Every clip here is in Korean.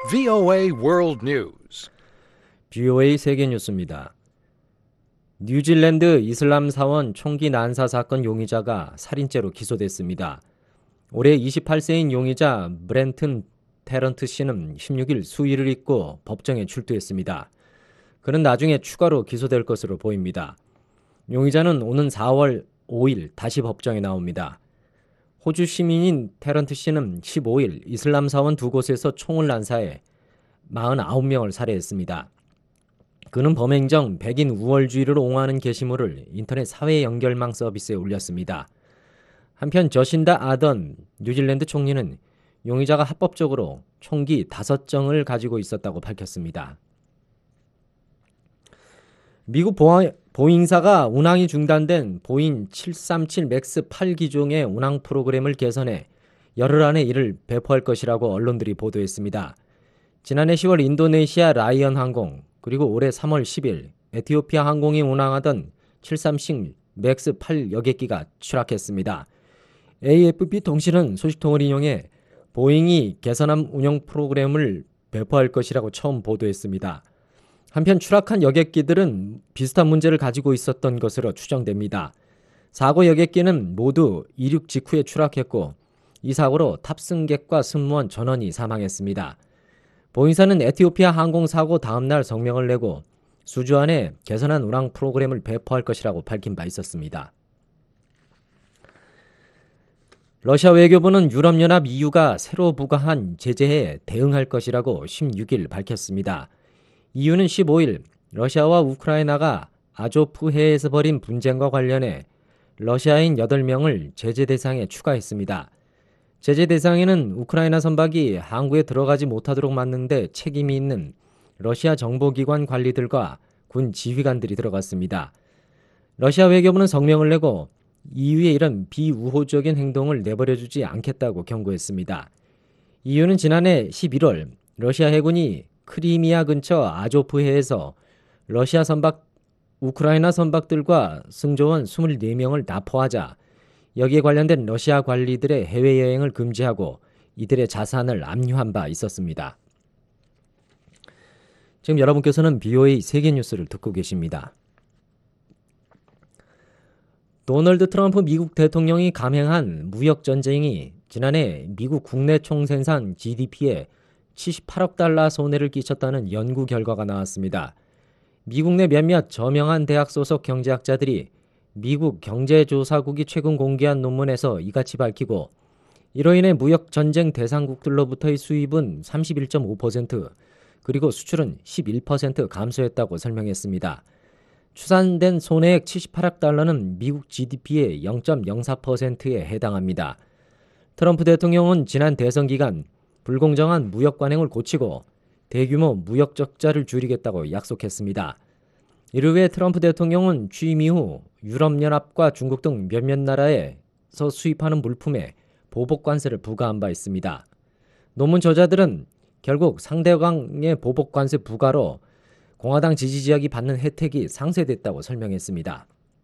VOA World News. VOA 세계 뉴스입니다. 뉴질랜드 이슬람 사원 총기 난사 사건 용의자가 살인죄로 기소됐습니다. 올해 28세인 용의자 브렌튼 테런트 씨는 16일 수의를 입고 법정에 출두했습니다. 그는 나중에 추가로 기소될 것으로 보입니다. 용의자는 오는 4월 5일 다시 법정에 나옵니다. 호주 시민인 테런트 씨는 15일 이슬람 사원 두 곳에서 총을 난사해 49명을 살해했습니다. 그는 범행 전 백인 우월주의를 옹호하는 게시물을 인터넷 사회 연결망 서비스에 올렸습니다. 한편 저신다 아던 뉴질랜드 총리는 용의자가 합법적으로 총기 5정을 가지고 있었다고 밝혔습니다. 미국 보잉사가 운항이 중단된 보잉 737 맥스 8기종의 운항 프로그램을 개선해 열흘 안에 이를 배포할 것이라고 언론들이 보도했습니다. 지난해 10월 인도네시아 라이언 항공 그리고 올해 3월 10일 에티오피아 항공이 운항하던 737 맥스 8 여객기가 추락했습니다. AFP 통신은 소식통을 인용해 보잉이 개선한 운영 프로그램을 배포할 것이라고 처음 보도했습니다. 한편 추락한 여객기들은 비슷한 문제를 가지고 있었던 것으로 추정됩니다. 사고 여객기는 모두 이륙 직후에 추락했고 이 사고로 탑승객과 승무원 전원이 사망했습니다. 보잉사는 에티오피아 항공 사고 다음 날 성명을 내고 수주 안에 개선한 운항 프로그램을 배포할 것이라고 밝힌 바 있었습니다. 러시아 외교부는 유럽연합 EU가 새로 부과한 제재에 대응할 것이라고 16일 밝혔습니다. EU는 15일 러시아와 우크라이나가 아조프해에서 벌인 분쟁과 관련해 러시아인 8명을 제재 대상에 추가했습니다. 제재 대상에는 우크라이나 선박이 항구에 들어가지 못하도록 막는데 책임이 있는 러시아 정보기관 관리들과 군 지휘관들이 들어갔습니다. 러시아 외교부는 성명을 내고 EU의 이런 비우호적인 행동을 내버려두지 않겠다고 경고했습니다. EU는 지난해 11월 러시아 해군이 크리미아 근처 아조프해에서 러시아 선박, 우크라이나 선박들과 승조원 24명을 납포하자 여기에 관련된 러시아 관리들의 해외여행을 금지하고 이들의 자산을 압류한 바 있었습니다. 지금 여러분께서는 BOA 세계뉴스를 듣고 계십니다. 도널드 트럼프 미국 대통령이 감행한 무역전쟁이 지난해 미국 국내 총생산 GDP에 78억 달러 손해를 끼쳤다는 연구 결과가 나왔습니다. 미국 내 몇몇 저명한 대학 소속 경제학자들이 미국 경제조사국이 최근 공개한 논문에서 이같이 밝히고 이로 인해 무역전쟁 대상국들로부터의 수입은 31.5% 그리고 수출은 11% 감소했다고 설명했습니다. 추산된 손해액 78억 달러는 미국 GDP의 0.04%에 해당합니다. 트럼프 대통령은 지난 대선 기간 불공정한 무역 관행을 고치고 대규모 무역 적자를 줄이겠다고 약속했습니다. 이를 위해 트럼프 대통령은 취임 이후 유럽연합과 중국 등 몇몇 나라에서 수입하는 물품에 보복관세를 부과한 바 있습니다. 논문 저자들은 결국 상대방의 보복관세 부과로 공화당 지지 지역이 받는 혜택이 상쇄됐다고 설명했습니다.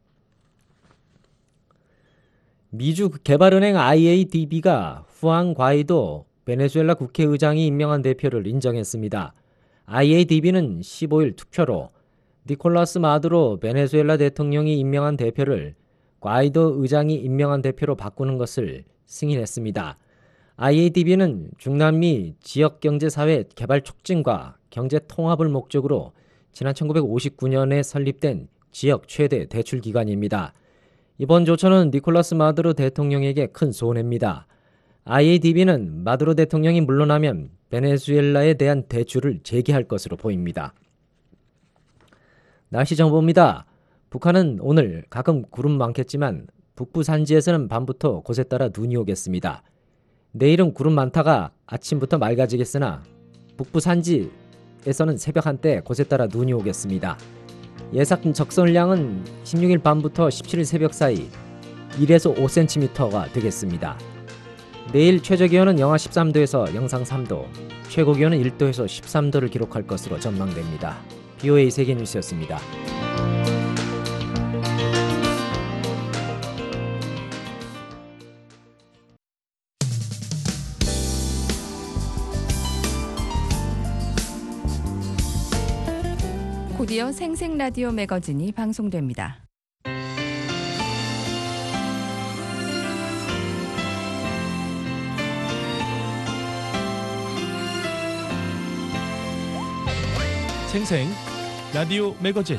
미주 개발은행 IADB가 후안 과이도 베네수엘라 국회의장이 임명한 대표를 인정했습니다. IADB는 15일 투표로 니콜라스 마두로 베네수엘라 대통령이 임명한 대표를 과이도 의장이 임명한 대표로 바꾸는 것을 승인했습니다. IADB는 중남미 지역경제사회 개발 촉진과 경제 통합을 목적으로 지난 1959년에 설립된 지역 최대 대출기관입니다. 이번 조처는 니콜라스 마두로 대통령에게 큰 손해입니다. IADB는 마두로 대통령이 물러나면 베네수엘라에 대한 대출을 재개할 것으로 보입니다. 날씨 정보입니다. 북한은 오늘 가끔 구름 많겠지만 북부 산지에서는 밤부터 곳에 따라 눈이 오겠습니다. 내일은 구름 많다가 아침부터 맑아지겠으나 북부 산지에서는 새벽 한때 곳에 따라 눈이 오겠습니다. 예상 적설량은 16일 밤부터 17일 새벽 사이 1에서 5cm가 되겠습니다. 내일 최저기온은 영하 13도에서 영상 3도, 최고기온은 1도에서 13도를 기록할 것으로 전망됩니다. BOA 세계뉴스였습니다. 곧이어 생생 라디오 매거진이 방송됩니다. 생생 라디오 매거진.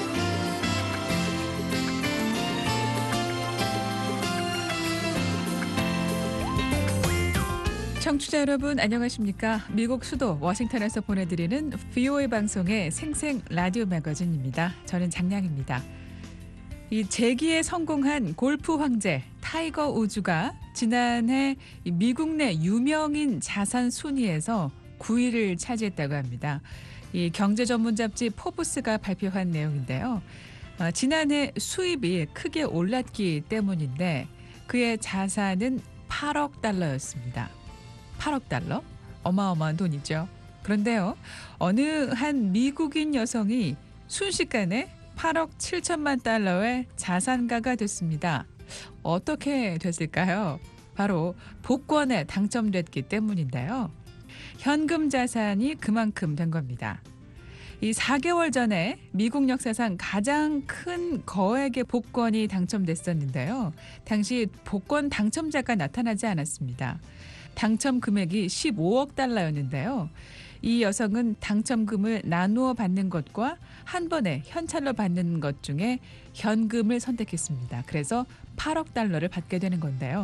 청취자 여러분 안녕하십니까? 미국 수도 워싱턴에서 보내드리는 VOA 방송의 생생 라디오 매거진입니다. 저는 장량입니다. 이 재기에 성공한 골프 황제 타이거 우즈가 지난해 미국 내 유명인 자산 순위에서 9위를 차지했다고 합니다. 이 경제 전문 잡지 포브스가 발표한 내용인데요. 지난해 수입이 크게 올랐기 때문인데 그의 자산은 8억 달러였습니다. 8억 달러? 어마어마한 돈이죠. 그런데요, 어느 한 미국인 여성이 순식간에 8억 7천만 달러의 자산가가 됐습니다. 어떻게 됐을까요? 바로 복권에 당첨됐기 때문인데요. 현금 자산이 그만큼 된 겁니다. 이 4개월 전에 미국 역사상 가장 큰 거액의 복권이 당첨됐었는데요. 당시 복권 당첨자가 나타나지 않았습니다. 당첨 금액이 15억 달러였는데요. 이 여성은 당첨금을 나누어 받는 것과 한 번에 현찰로 받는 것 중에 현금을 선택했습니다. 그래서 8억 달러를 받게 되는 건데요.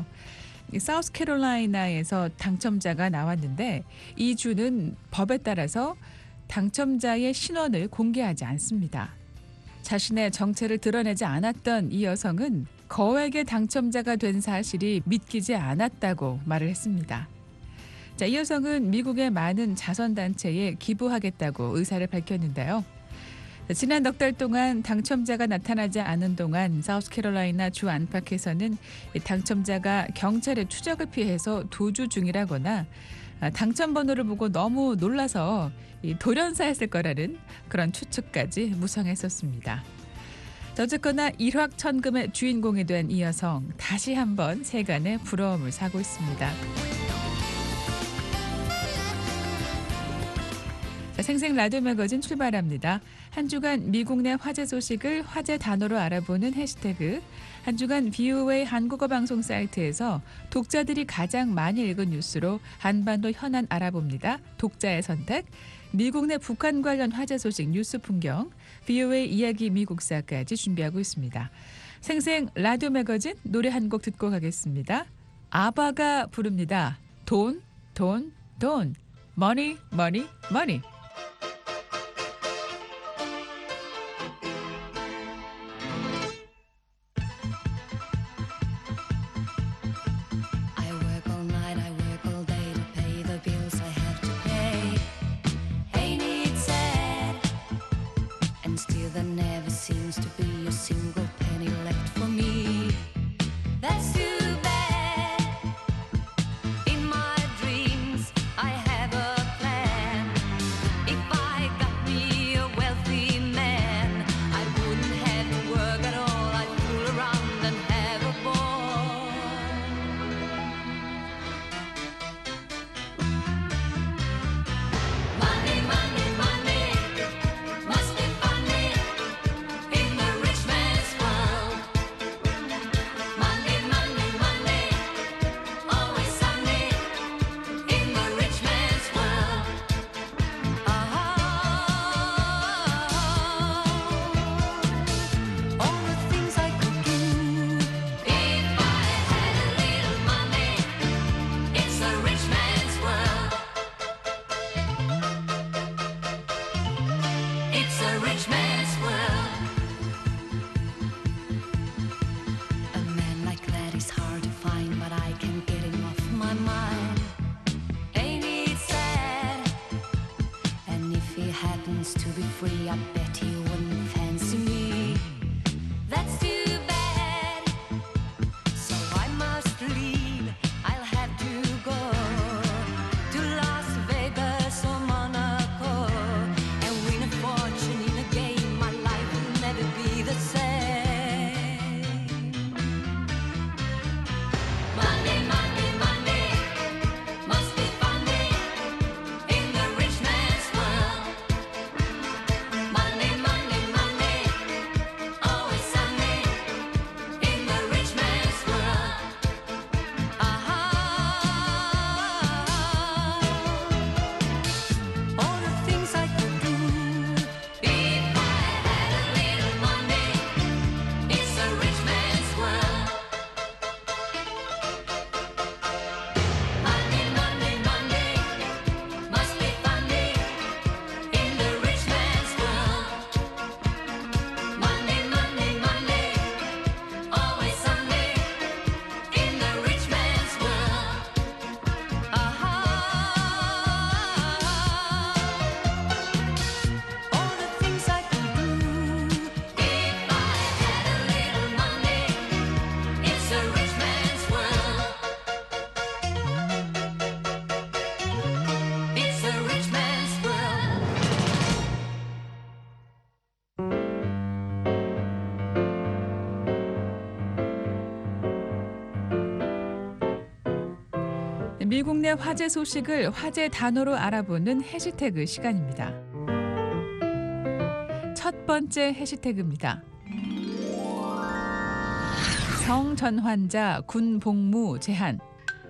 사우스캐롤라이나에서 당첨자가 나왔는데 이 주는 법에 따라서 당첨자의 신원을 공개하지 않습니다. 자신의 정체를 드러내지 않았던 이 여성은 거액의 당첨자가 된 사실이 믿기지 않았다고 말을 했습니다. 자, 이 여성은 미국의 많은 자선단체에 기부하겠다고 의사를 밝혔는데요. 지난 넉 달 동안 당첨자가 나타나지 않은 동안 사우스캐롤라이나 주 안팎에서는 당첨자가 경찰의 추적을 피해서 도주 중이라거나 당첨 번호를 보고 너무 놀라서 돌연사했을 거라는 그런 추측까지 무성했었습니다. 어쨌거나 일확천금의 주인공이 된 이 여성, 다시 한번 세간의 부러움을 사고 있습니다. 생생 라디오 매거진 출발합니다. 한 주간 미국 내 화제 소식을 화제 단어로 알아보는 해시태그, 한 주간 VOA 한국어 방송 사이트에서 독자들이 가장 많이 읽은 뉴스로 한반도 현안 알아봅니다. 독자의 선택, 미국 내 북한 관련 화제 소식 뉴스 풍경, VOA 이야기 미국사까지 준비하고 있습니다. 생생 라디오 매거진 노래 한 곡 듣고 가겠습니다. 아바가 부릅니다. 돈, 돈, 돈. 머니, 머니, 머니. 미국 내 화제 소식을 화제 단어로 알아보는 해시태그 시간입니다. 첫 번째 해시태그입니다. 성전환자 군 복무 제한.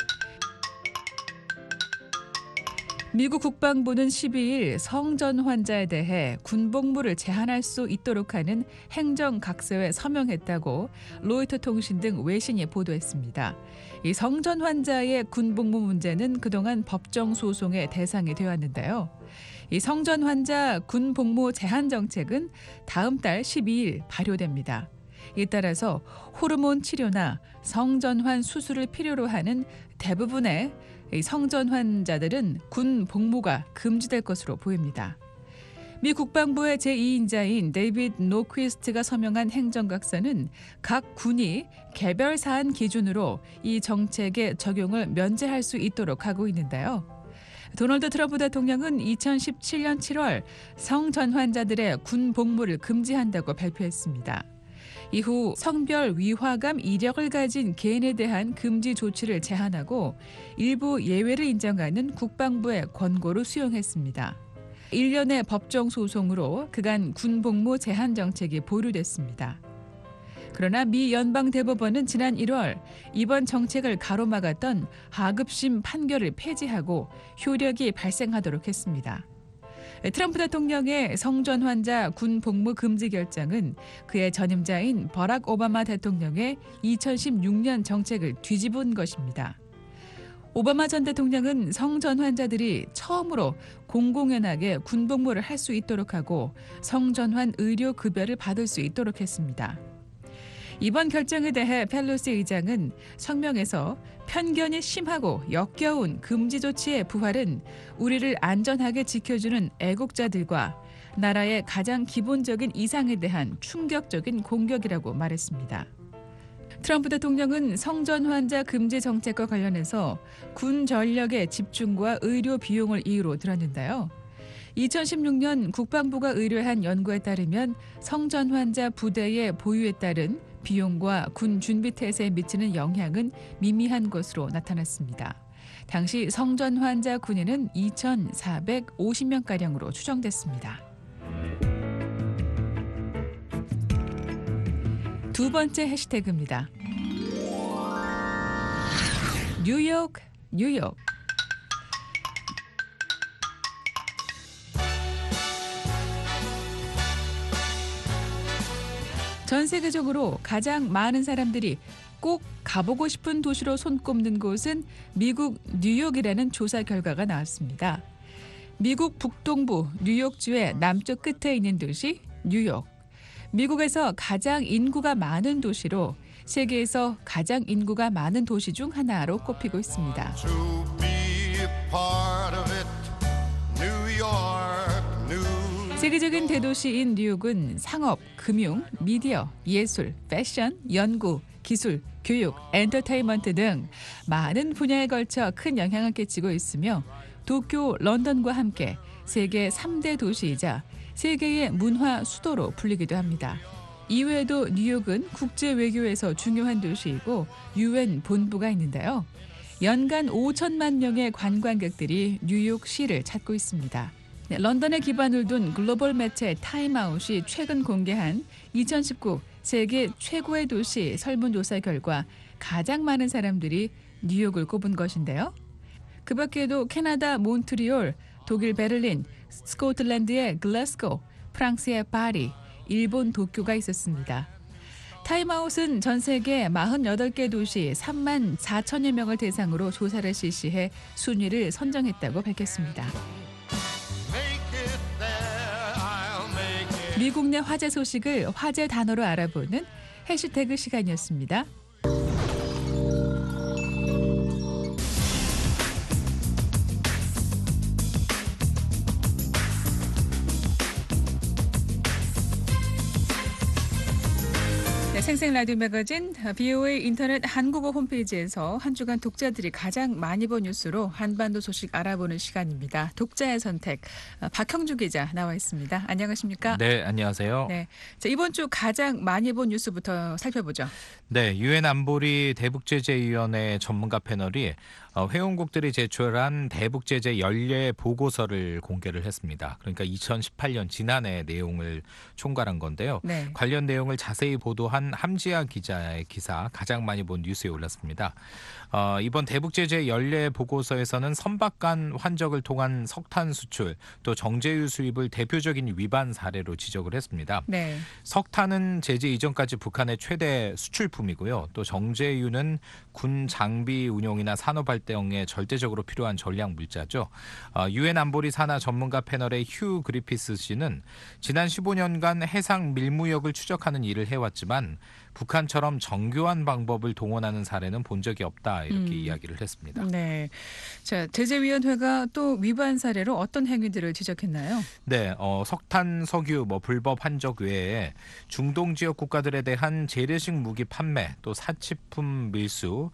미국 국방부는 12일 성전 환자에 대해 군복무를 제한할 수 있도록 하는 행정각서에 서명했다고 로이터 통신 등 외신이 보도했습니다. 이 성전 환자의 군복무 문제는 그동안 법정 소송의 대상이 되었는데요. 이 성전 환자 군복무 제한 정책은 다음 달 12일 발효됩니다. 이에 따라서 호르몬 치료나 성전환 수술을 필요로 하는 대부분의 성전 환자들은 군 복무가 금지될 것으로 보입니다. 미 국방부의 제2인자인 데이비드 노퀴스트가 서명한 행정각서는 각 군이 개별 사안 기준으로 이 정책의 적용을 면제할 수 있도록 하고 있는데요. 도널드 트럼프 대통령은 2017년 7월 성전 환자들의 군 복무를 금지한다고 발표했습니다. 이후 성별 위화감 이력을 가진 개인에 대한 금지 조치를 제한하고 일부 예외를 인정하는 국방부의 권고를 수용했습니다. 1년의 법정 소송으로 그간 군복무 제한 정책이 보류됐습니다. 그러나 미 연방대법원은 지난 1월 이번 정책을 가로막았던 하급심 판결을 폐지하고 효력이 발생하도록 했습니다. 트럼프 대통령의 성전 환자 군 복무 금지 결정은 그의 전임자인 버락 오바마 대통령의 2016년 정책을 뒤집은 것입니다. 오바마 전 대통령은 성전 환자들이 처음으로 공공연하게 군 복무를 할 수 있도록 하고 성전환 의료 급여를 받을 수 있도록 했습니다. 이번 결정에 대해 펠로시 의장은 성명에서 편견이 심하고 역겨운 금지 조치의 부활은 우리를 안전하게 지켜주는 애국자들과 나라의 가장 기본적인 이상에 대한 충격적인 공격이라고 말했습니다. 트럼프 대통령은 성전 환자 금지 정책과 관련해서 군 전력의 집중과 의료 비용을 이유로 들었는데요. 2016년 국방부가 의뢰한 연구에 따르면 성전 환자 부대의 보유에 따른 비용과 군 준비 태세에 미치는 영향은 미미한 것으로 나타났습니다. 당시 성전 환자 군인은 2,450명가량으로 추정됐습니다. 두 번째 해시태그입니다. 뉴욕, 뉴욕. 전 세계적으로 가장 많은 사람들이 꼭 가보고 싶은 도시로 손꼽는 곳은 미국 뉴욕이라는 조사 결과가 나왔습니다. 미국 북동부 뉴욕주의 남쪽 끝에 있는 도시 뉴욕. 미국에서 가장 인구가 많은 도시로 세계에서 가장 인구가 많은 도시 중 하나로 꼽히고 있습니다. 세계적인 대도시인 뉴욕은 상업, 금융, 미디어, 예술, 패션, 연구, 기술, 교육, 엔터테인먼트 등 많은 분야에 걸쳐 큰 영향을 끼치고 있으며 도쿄, 런던과 함께 세계 3대 도시이자 세계의 문화 수도로 불리기도 합니다. 이외에도 뉴욕은 국제 외교에서 중요한 도시이고 UN 본부가 있는데요. 연간 5천만 명의 관광객들이 뉴욕시를 찾고 있습니다. 런던에 기반을 둔 글로벌 매체 타임아웃이 최근 공개한 2019 세계 최고의 도시 설문조사 결과 가장 많은 사람들이 뉴욕을 꼽은 것인데요. 그 밖에도 캐나다 몬트리올, 독일 베를린, 스코틀랜드의 글래스고, 프랑스의 파리, 일본 도쿄가 있었습니다. 타임아웃은 전 세계 48개 도시 3만 4천여 명을 대상으로 조사를 실시해 순위를 선정했다고 밝혔습니다. 미국 내 화제 소식을 화제 단어로 알아보는 해시태그 시간이었습니다. 생생 라디오 매거진 BOA 인터넷 한국어 홈페이지에서 한 주간 독자들이 가장 많이 본 뉴스로 한반도 소식 알아보는 시간입니다. 독자의 선택 박형주 기자 나와 있습니다. 안녕하십니까? 네, 안녕하세요. 네, 자, 이번 주 가장 많이 본 뉴스부터 살펴보죠. 네, 유엔 안보리 대북제재위원회 전문가 패널이 회원국들이 제출한 대북제재 연례 보고서를 공개를 했습니다. 그러니까 2018년 지난해 내용을 총괄한 건데요. 네. 관련 내용을 자세히 보도한 함지아 기자의 기사 가장 많이 본 뉴스에 올랐습니다. 이번 대북제재 연례 보고서에서는 선박간 환적을 통한 석탄 수출 또 정제유 수입을 대표적인 위반 사례로 지적을 했습니다. 네. 석탄은 제재 이전까지 북한의 최대 수출품이고요. 또 정제유는 군 장비 운용이나 산업 활동에 절대적으로 필요한 전략 물자죠. 유엔 안보리 산하 전문가 패널의 휴 그리피스 씨는 지난 15년간 해상 밀무역을 추적하는 일을 해왔지만 북한처럼 정교한 방법을 동원하는 사례는 본 적이 없다 이렇게 이야기를 했습니다. 네. 자, 제재위원회가 또 위반 사례로 어떤 행위들을 지적했나요? 네, 석탄, 석유, 불법 환적 외에 중동 지역 국가들에 대한 재래식 무기 판매, 또 사치품 밀수,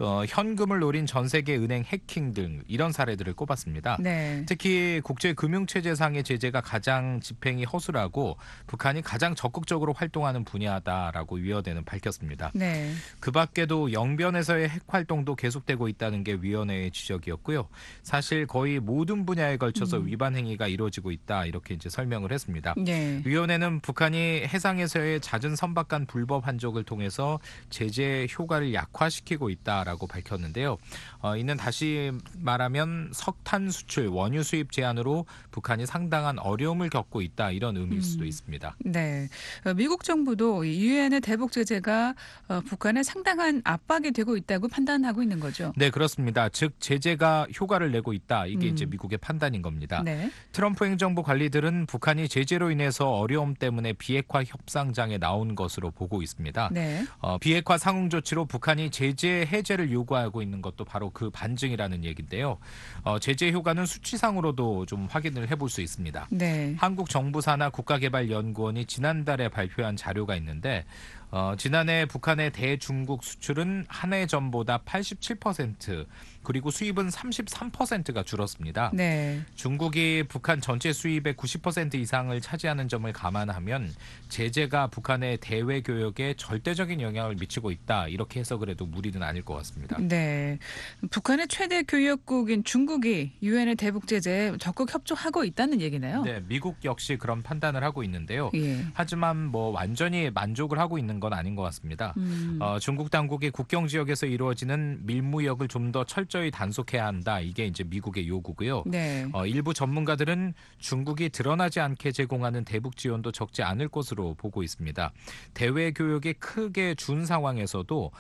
현금을 노린 전 세계 은행 해킹 등 이런 사례들을 꼽았습니다. 네. 특히 국제 금융 체제상의 제재가 가장 집행이 허술하고 북한이 가장 적극적으로 활동하는 분야다라고 위원회는 밝혔습니다. 네. 그 밖에도 영변에서의 핵 활동도 계속되고 있다는 게 위원회의 지적이었고요. 사실 거의 모든 분야에 걸쳐서 위반 행위가 이루어지고 있다 이렇게 이제 설명을 했습니다. 네. 위원회는 북한이 해상에서의 잦은 선박간 불법 환적을 통해서 제재 효과를 약화시키고 있다라고 밝혔는데요. 이는 다시 말하면 석탄 수출, 원유 수입 제한으로 북한이 상당한 어려움을 겪고 있다 이런 의미일 수도 있습니다. 네, 미국 정부도 유엔의 대북 제재가 북한에 상당한 압박이 되고 있다고 판단하고 있는 거죠. 네, 그렇습니다. 즉 제재가 효과를 내고 있다. 이게 이제 미국의 판단인 겁니다. 네. 트럼프 행정부 관리들은 북한이 제재로 인해서 어려움 때문에 비핵화 협상장에 나온 것으로 보고 있습니다. 네. 비핵화 상응 조치로 북한이 제재 해제를 요구하고 있는 것도 바로 그 반증이라는 얘기인데요. 제재 효과는 수치상으로도 좀 확인을 해볼 수 있습니다. 네. 한국 정부 산하 국가개발연구원이 지난달에 발표한 자료가 있는데 지난해 북한의 대중국 수출은 한 해 전보다 87% 그리고 수입은 33%가 줄었습니다. 네. 중국이 북한 전체 수입의 90% 이상을 차지하는 점을 감안하면 제재가 북한의 대외 교역에 절대적인 영향을 미치고 있다. 이렇게 해석을 해도 무리는 아닐 것 같습니다. 네. 북한의 최대 교역국인 중국이 유엔의 대북 제재에 적극 협조하고 있다는 얘기네요. 네, 미국 역시 그런 판단을 하고 있는데요. 예. 하지만 완전히 만족을 하고 있는 건 아닌 것 같습니다. 중국 당국이 국경 지역에서 이루어지는 밀무역을 좀 더 철저히 단속해야 한다. 이게 이제 미국의 요구고요. 네. 일부 전문가들은 중국이 드러나지 않게 제공하는 대북 지원도 적지 않을 것으로 보고 있습니다. 대외 교역이 크게 준 상황에서도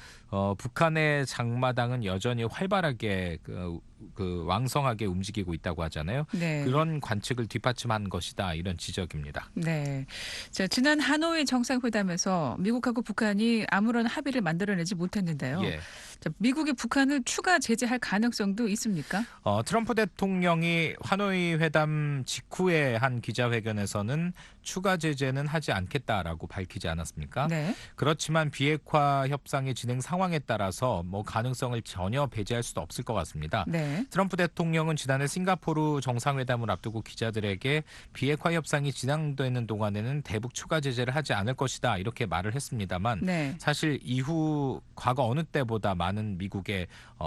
북한의 장마당은 여전히 활발하게 왕성하게 움직이고 있다고 하잖아요. 네. 그런 관측을 뒷받침한 것이다. 이런 지적입니다. 네. 자, 지난 하노이 정상회담에서 미국하고 북한이 아무런 합의를 만들어내지 못했는데요. 예. 자, 미국이 북한을 추가 제재할 가능성도 있습니까? 트럼프 대통령이 하노이 회담 직후에 한 기자회견에서는 추가 제재는 하지 않겠다라고 밝히지 않았습니까? 네. 그렇지만 비핵화 협상의 진행 상황에 따라서 가능성을 전혀 배제할 수도 없을 것 같습니다. 네. 트럼프 대통령은 지난해 싱가포르 정상회담을 앞두고 기자들에게 비핵화 협상이 진행되는 동안에는 대북 추가 제재를 하지 않을 것이다 이렇게 말을 했습니다만 네. 사실 이후 과거 어느 때보다 많은 미국의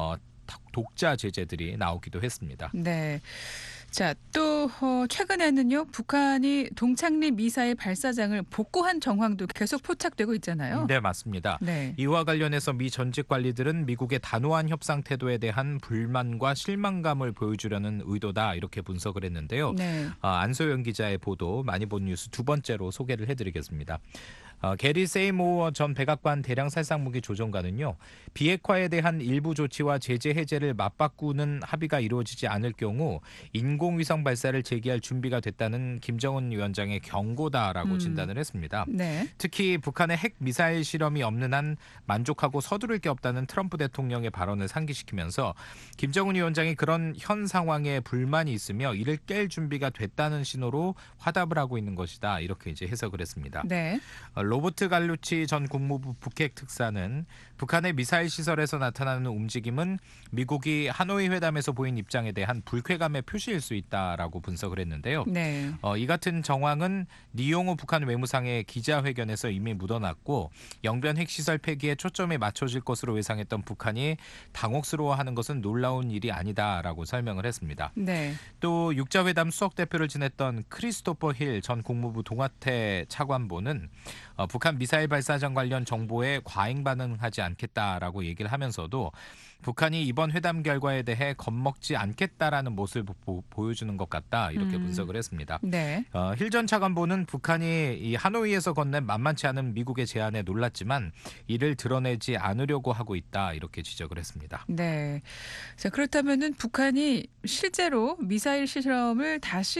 독자 제재들이 나오기도 했습니다. 네. 자, 또 최근에는요. 북한이 동창리 미사일 발사장을 복구한 정황도 계속 포착되고 있잖아요. 네, 맞습니다. 네. 이와 관련해서 미 전직 관리들은 미국의 단호한 협상 태도에 대한 불만과 실망감을 보여주려는 의도다 이렇게 분석을 했는데요. 네. 안소영 기자의 보도 많이 본 뉴스 두 번째로 소개를 해드리겠습니다. 게리 세이모어 전 백악관 대량 살상무기 조종관은요. 비핵화에 대한 일부 조치와 제재 해제를 맞바꾸는 합의가 이루어지지 않을 경우 인공위성 발사를 재개할 준비가 됐다는 김정은 위원장의 경고다라고 진단을 했습니다. 네. 특히 북한의 핵 미사일 실험이 없는 한 만족하고 서두를 게 없다는 트럼프 대통령의 발언을 상기시키면서 김정은 위원장이 그런 현 상황에 불만이 있으며 이를 깰 준비가 됐다는 신호로 화답을 하고 있는 것이다. 이렇게 이제 해석을 했습니다. 네. 로버트 갈루치 전 국무부 북핵 특사는 북한의 미사일 시설에서 나타나는 움직임은 미국이 하노이 회담에서 보인 입장에 대한 불쾌감의 표시일 수 있다라고 분석을 했는데요. 네. 이 같은 정황은 리용호 북한 외무상의 기자회견에서 이미 묻어났고 영변 핵시설 폐기에 초점이 맞춰질 것으로 예상했던 북한이 당혹스러워하는 것은 놀라운 일이 아니다라고 설명을 했습니다. 네. 또 육자회담 수석대표를 지냈던 크리스토퍼 힐 전 국무부 동아태 차관보는 북한 미사일 발사전 관련 정보에 과잉 반응하지 않겠다라고 얘기를 하면서도 북한이 이번 회담 결과에 대해 겁먹지 않겠다라는 모습을 보여주는 것 같다 이렇게 분석을 했습니다. 네. 힐 전 차관보는 북한이 이 하노이에서 건넨 만만치 않은 미국의 제안에 놀랐지만 이를 드러내지 않으려고 하고 있다 이렇게 지적을 했습니다. 네. 자, 그렇다면은 북한이 실제로 미사일 실험을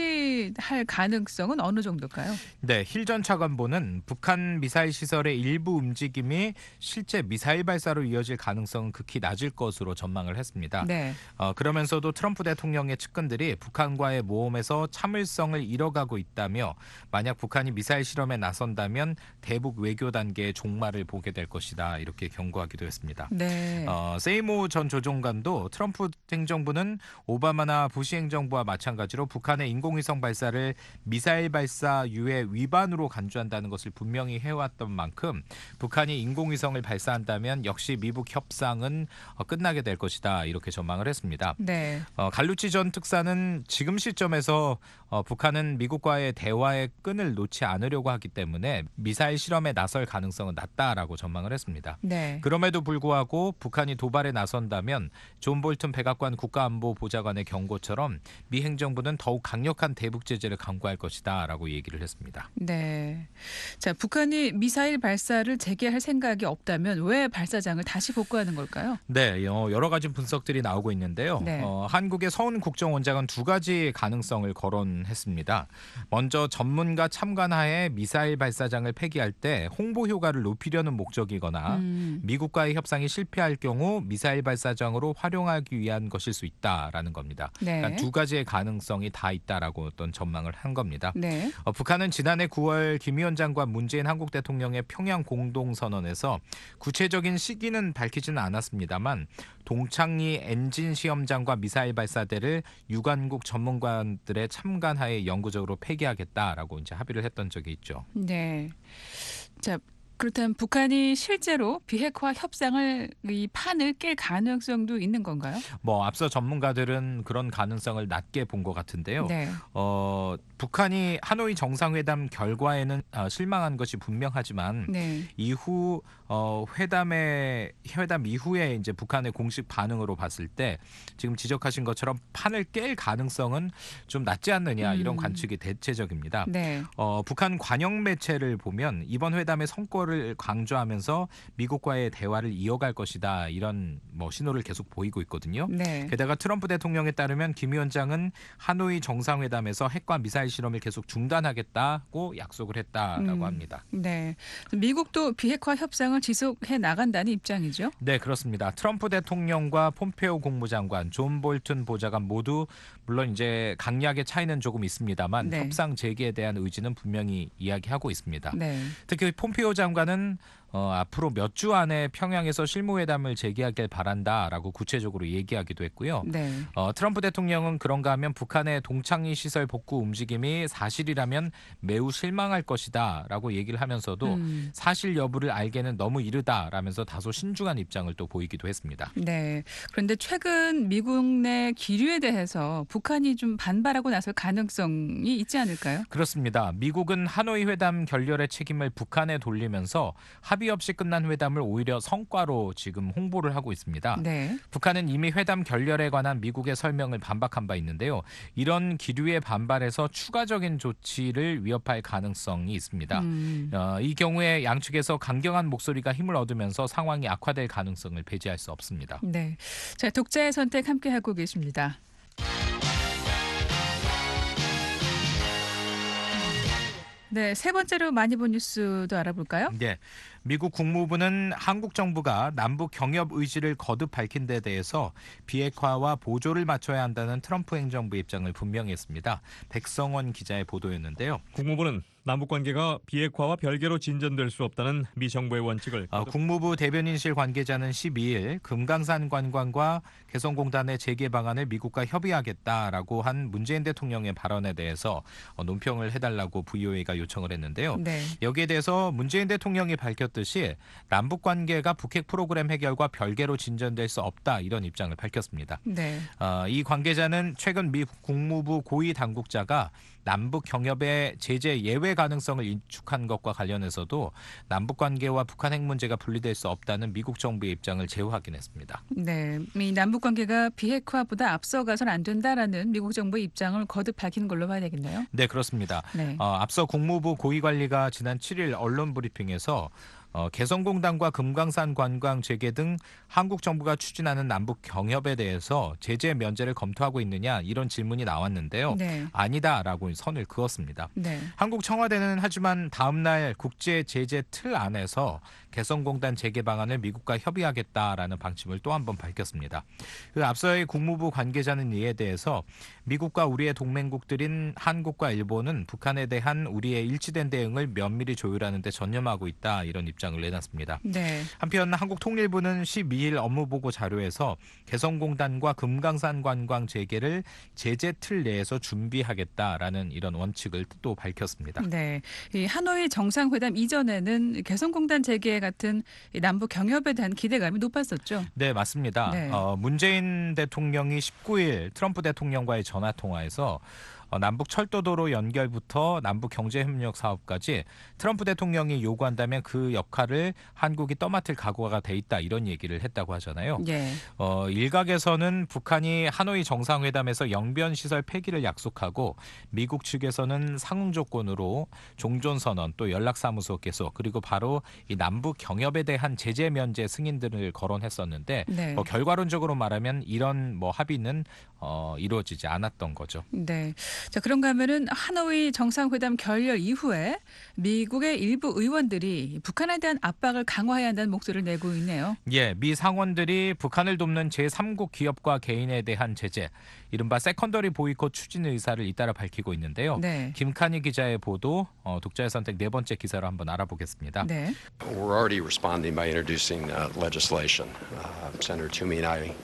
다시 할 가능성은 어느 정도일까요? 네, 힐 전 차관보는 북한 미사일 시설의 일부 움직임이 실제 미사일 발사로 이어질 가능성은 극히 낮을 것으로 전망을 했습니다. 네. 그러면서도 트럼프 대통령의 측근들이 북한과의 모험에서 참을성을 잃어가고 있다며 만약 북한이 미사일 실험에 나선다면 대북 외교 단계의 종말을 보게 될 것이다 이렇게 경고하기도 했습니다. 네. 세이모 전 조종관도 트럼프 행정부는 오바마나 부시 행정부와 마찬가지로 북한의 인공위성 발사를 미사일 발사 유예 위반으로 간주한다는 것을 분명히 해왔던 만큼 북한이 인공위성을 발사한다면 역시 미북 협상은 끝나게 될 것이다 이렇게 전망을 했습니다. 네. 갈루치 전 특사는 지금 시점에서 북한은 미국과의 대화의 끈을 놓지 않으려고 하기 때문에 미사일 실험에 나설 가능성은 낮다라고 전망을 했습니다. 네. 그럼에도 불구하고 북한이 도발에 나선다면 존 볼튼 백악관 국가안보보좌관의 경고처럼 미 행정부는 더욱 강력한 대북 제재를 강구할 것이다라고 얘기를 했습니다. 네. 자, 북한이 미사일 발사를 재개할 생각이 없다면 왜 발사장을 다시 복구하는 걸까요? 네, 여러 가지 분석들이 나오고 있는데요. 네. 한국의 서훈 국정원장은 두 가지 가능성을 거론했습니다. 먼저 전문가 참관하에 미사일 발사장을 폐기할 때 홍보 효과를 높이려는 목적이거나 미국과의 협상이 실패할 경우 미사일 발사장으로 활용하기 위한 것일 수 있다라는 겁니다. 네. 그러니까 두 가지의 가능성이 다 있다라고 어떤 전망을 한 겁니다. 네. 북한은 지난해 9월 김 위원장과 문재인 한국 대통령의 평양 공동선언에서 구체적인 시기는 밝히지는 않았습니다만 동창리 엔진 시험장과 미사일 발사대를 유관국 전문가들의 참관하에 영구적으로 폐기하겠다라고 이제 합의를 했던 적이 있죠. 네. 자, 그렇다면 북한이 실제로 비핵화 협상을 이 판을 깰 가능성도 있는 건가요? 앞서 전문가들은 그런 가능성을 낮게 본 것 같은데요. 네. 북한이 하노이 정상회담 결과에는 실망한 것이 분명하지만 네. 이후 회담 이후에 이제 북한의 공식 반응으로 봤을 때 지금 지적하신 것처럼 판을 깰 가능성은 좀 낮지 않느냐 이런 관측이 대체적입니다. 네. 북한 관영 매체를 보면 이번 회담의 성과를 강조하면서 미국과의 대화를 이어갈 것이다 이런 신호를 계속 보이고 있거든요. 네. 게다가 트럼프 대통령에 따르면 김 위원장은 하노이 정상회담에서 핵과 미사일 실험을 계속 중단하겠다고 약속을 했다라고 합니다. 네. 미국도 비핵화 협상을 지속해 나간다는 입장이죠? 네, 그렇습니다. 트럼프 대통령과 폼페오 국무장관, 존 볼튼 보좌관 모두 물론 이제 강약의 차이는 조금 있습니다만 네. 협상 재개에 대한 의지는 분명히 이야기하고 있습니다. 네. 특히 폼페오 장관은 앞으로 몇 주 안에 평양에서 실무회담을 재개하길 바란다라고 구체적으로 얘기하기도 했고요. 네. 트럼프 대통령은 그런가 하면 북한의 동창리 시설 복구 움직임이 사실이라면 매우 실망할 것이다라고 얘기를 하면서도 사실 여부를 알기에는 너무 이르다라면서 다소 신중한 입장을 또 보이기도 했습니다. 네. 그런데 최근 미국 내 기류에 대해서 북한이 좀 반발하고 나설 가능성이 있지 않을까요? 그렇습니다. 미국은 하노이 회담 결렬의 책임을 북한에 돌리면서 합의 없이 끝난 회담을 오히려 성과로 지금 홍보를 하고 있습니다. 네. 북한은 이미 회담 결렬에 관한 미국의 설명을 반박한 바 있는데요. 이런 기류에 반발해서 추가적인 조치를 위협할 가능성이 있습니다. 이 경우에 양측에서 강경한 목소리가 힘을 얻으면서 상황이 악화될 가능성을 배제할 수 없습니다. 네. 자, 독자의 선택 함께하고 계십니다. 네, 세 번째로 많이 본 뉴스도 알아볼까요? 네, 미국 국무부는 한국 정부가 남북 경협 의지를 거듭 밝힌 데 대해서 비핵화와 보조를 맞춰야 한다는 트럼프 행정부 입장을 분명히 했습니다. 백성원 기자의 보도였는데요. 국무부는 남북 관계가 비핵화와 별개로 진전될 수 없다는 미 정부의 원칙을 국무부 대변인실 관계자는 12일 금강산 관광과 개성공단의 재개 방안을 미국과 협의하겠다라고 한 문재인 대통령의 발언에 대해서 논평을 해달라고 VOA가 요청을 했는데요. 네. 여기에 대해서 문재인 대통령이 밝혔듯이 남북 관계가 북핵 프로그램 해결과 별개로 진전될 수 없다 이런 입장을 밝혔습니다. 네. 이 관계자는 최근 미 국무부 고위 당국자가 남북 경협의 제재 예외 가능성을 인축한 것과 관련해서도 남북 관계와 북한 핵 문제가 분리될 수 없다는 미국 정부의 입장을 재확인했습니다. 네, 이 남북 관계가 비핵화보다 앞서가선 안 된다라는 미국 정부의 입장을 거듭 밝힌 걸로 봐야 되겠네요. 네, 그렇습니다. 네. 앞서 국무부 고위관리가 지난 7일 언론 브리핑에서 개성공단과 금강산 관광 재개 등 한국 정부가 추진하는 남북 경협에 대해서 제재 면제를 검토하고 있느냐 이런 질문이 나왔는데요. 네. 아니다라고 선을 그었습니다. 네. 한국 청와대는 하지만 다음 날 국제 제재 틀 안에서 개성공단 재개 방안을 미국과 협의하겠다라는 방침을 또 한 번 밝혔습니다. 그 앞서의 국무부 관계자는 이에 대해서 미국과 우리의 동맹국들인 한국과 일본은 북한에 대한 우리의 일치된 대응을 면밀히 조율하는 데 전념하고 있다 이런 입장을 내놨습니다. 네. 한편 한국통일부는 12일 업무보고 자료에서 개성공단과 금강산 관광 재개를 제재 틀 내에서 준비하겠다라는 이런 원칙을 또 밝혔습니다. 네, 이 하노이 정상회담 이전에는 개성공단 재개 같은 이 남북 경협에 대한 기대감이 높았었죠. 네, 맞습니다. 네. 문재인 대통령이 19일 트럼프 대통령과의 전화 통화에서 남북 철도도로 연결부터 남북 경제협력 사업까지 트럼프 대통령이 요구한다면 그 역할을 한국이 떠맡을 각오가 돼 있다 이런 얘기를 했다고 하잖아요. 예. 일각에서는 북한이 하노이 정상회담에서 영변시설 폐기를 약속하고 미국 측에서는 상응 조건으로 종전선언 또 연락사무소 개소 그리고 바로 이 남북 경협에 대한 제재 면제 승인들을 거론했었는데 네. 결과론적으로 말하면 이런 합의는 이루어지지 않았던 거죠. 네. 자, 그런가 하면은 하노이 정상회담 결렬 이후에 미국의 일부 의원들이 북한에 대한 압박을 강화해야 한다는 목소리를 내고 있네요. 예, 미 상원들이 북한을 돕는 제3국 기업과 개인에 대한 제재, 이른바 세컨더리 보이콧 추진 의사를 잇따라 밝히고 있는데요. 네. 김칸희 기자의 보도, 독자의 선택 네 번째 기사로 한번 알아보겠습니다. 네. We're already responding by introducing legislation. Senator Toomey and I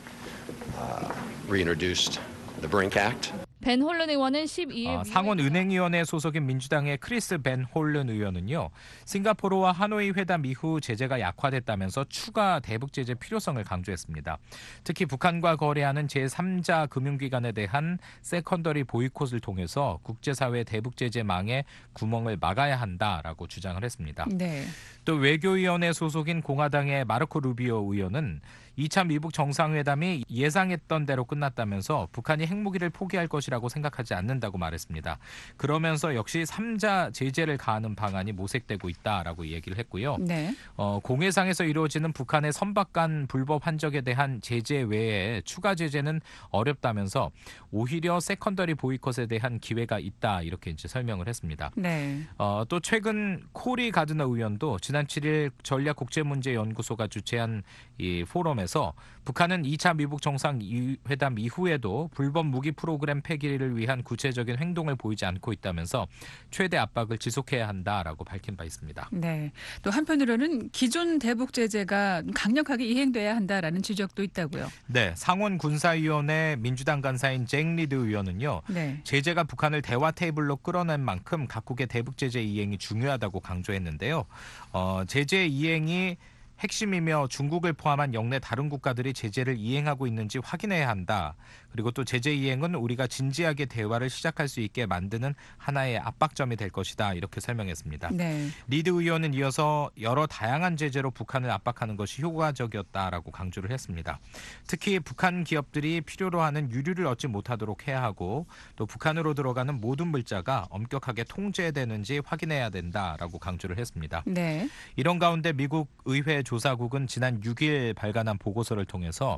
reintroduced the Brink Act. 벤 홀런 의원은 12일 상원은행위원회 소속인 민주당의 크리스 벤 홀른 의원은요. 싱가포르와 하노이 회담 이후 제재가 약화됐다면서 추가 대북 제재 필요성을 강조했습니다. 특히 북한과 거래하는 제3자 금융기관에 대한 세컨더리 보이콧을 통해서 국제사회 대북 제재망에 구멍을 막아야 한다라고 주장을 했습니다. 네. 또 외교위원회 소속인 공화당의 마르코 루비오 의원은 2차 미북 정상회담이 예상했던 대로 끝났다면서 북한이 핵무기를 포기할 것이라고 생각하지 않는다고 말했습니다. 그러면서 역시 3자 제재를 가하는 방안이 모색되고 있다라고 얘기를 했고요. 네. 공회상에서 이루어지는 북한의 선박간 불법 환적에 대한 제재 외에 추가 제재는 어렵다면서 오히려 세컨더리 보이콧에 대한 기회가 있다 이렇게 이제 설명을 했습니다. 네. 또 최근 코리 가드너 의원도 지난 7일 전략국제문제연구소가 주최한 이 포럼에서 북한은 2차 미북 정상회담 이후에도 불법 무기 프로그램 폐기를 위한 구체적인 행동을 보이지 않고 있다면서 최대 압박을 지속해야 한다라고 밝힌 바 있습니다. 네. 또 한편으로는 기존 대북 제재가 강력하게 이행돼야 한다라는 지적도 있다고요. 네, 상원 군사위원회 민주당 간사인 잭 리드 의원은요. 네. 제재가 북한을 대화 테이블로 끌어낸 만큼 각국의 대북 제재 이행이 중요하다고 강조했는데요. 제재 이행이 핵심이며 중국을 포함한 영내 다른 국가들이 제재를 이행하고 있는지 확인해야 한다. 그리고 또 제재 이행은 우리가 진지하게 대화를 시작할 수 있게 만드는 하나의 압박점이 될 것이다. 이렇게 설명했습니다. 네. 리드 의원은 이어서 여러 다양한 제재로 북한을 압박하는 것이 효과적이었다라고 강조를 했습니다. 특히 북한 기업들이 필요로 하는 유류를 얻지 못하도록 해야 하고 또 북한으로 들어가는 모든 물자가 엄격하게 통제되는지 확인해야 된다라고 강조를 했습니다. 네. 이런 가운데 미국 의회 조사국은 지난 6일 발간한 보고서를 통해서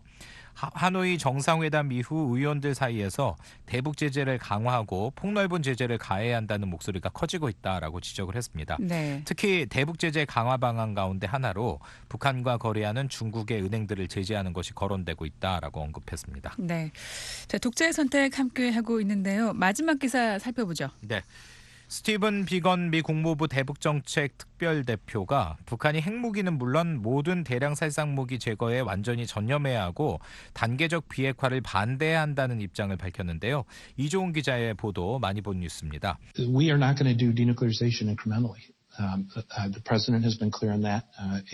하노이 정상회담 이후 의원들 사이에서 대북 제재를 강화하고 폭넓은 제재를 가해야 한다는 목소리가 커지고 있다라고 지적을 했습니다. 네. 특히 대북 제재 강화 방안 가운데 하나로 북한과 거래하는 중국의 은행들을 제재하는 것이 거론되고 있다라고 언급했습니다. 네. 자, 독자의 선택 함께 하고 있는데요. 마지막 기사 살펴보죠. 네. 스티븐 비건 미 국무부 대북정책 특별대표가 북한이 핵무기는 물론 모든 대량 살상무기 제거에 완전히 전념해야 하고 단계적 비핵화를 반대해야 한다는 입장을 밝혔는데요. 이종훈 기자의 보도 많이 본 뉴스입니다. We are not going to do denuclearization incrementally. The president has been clear on that.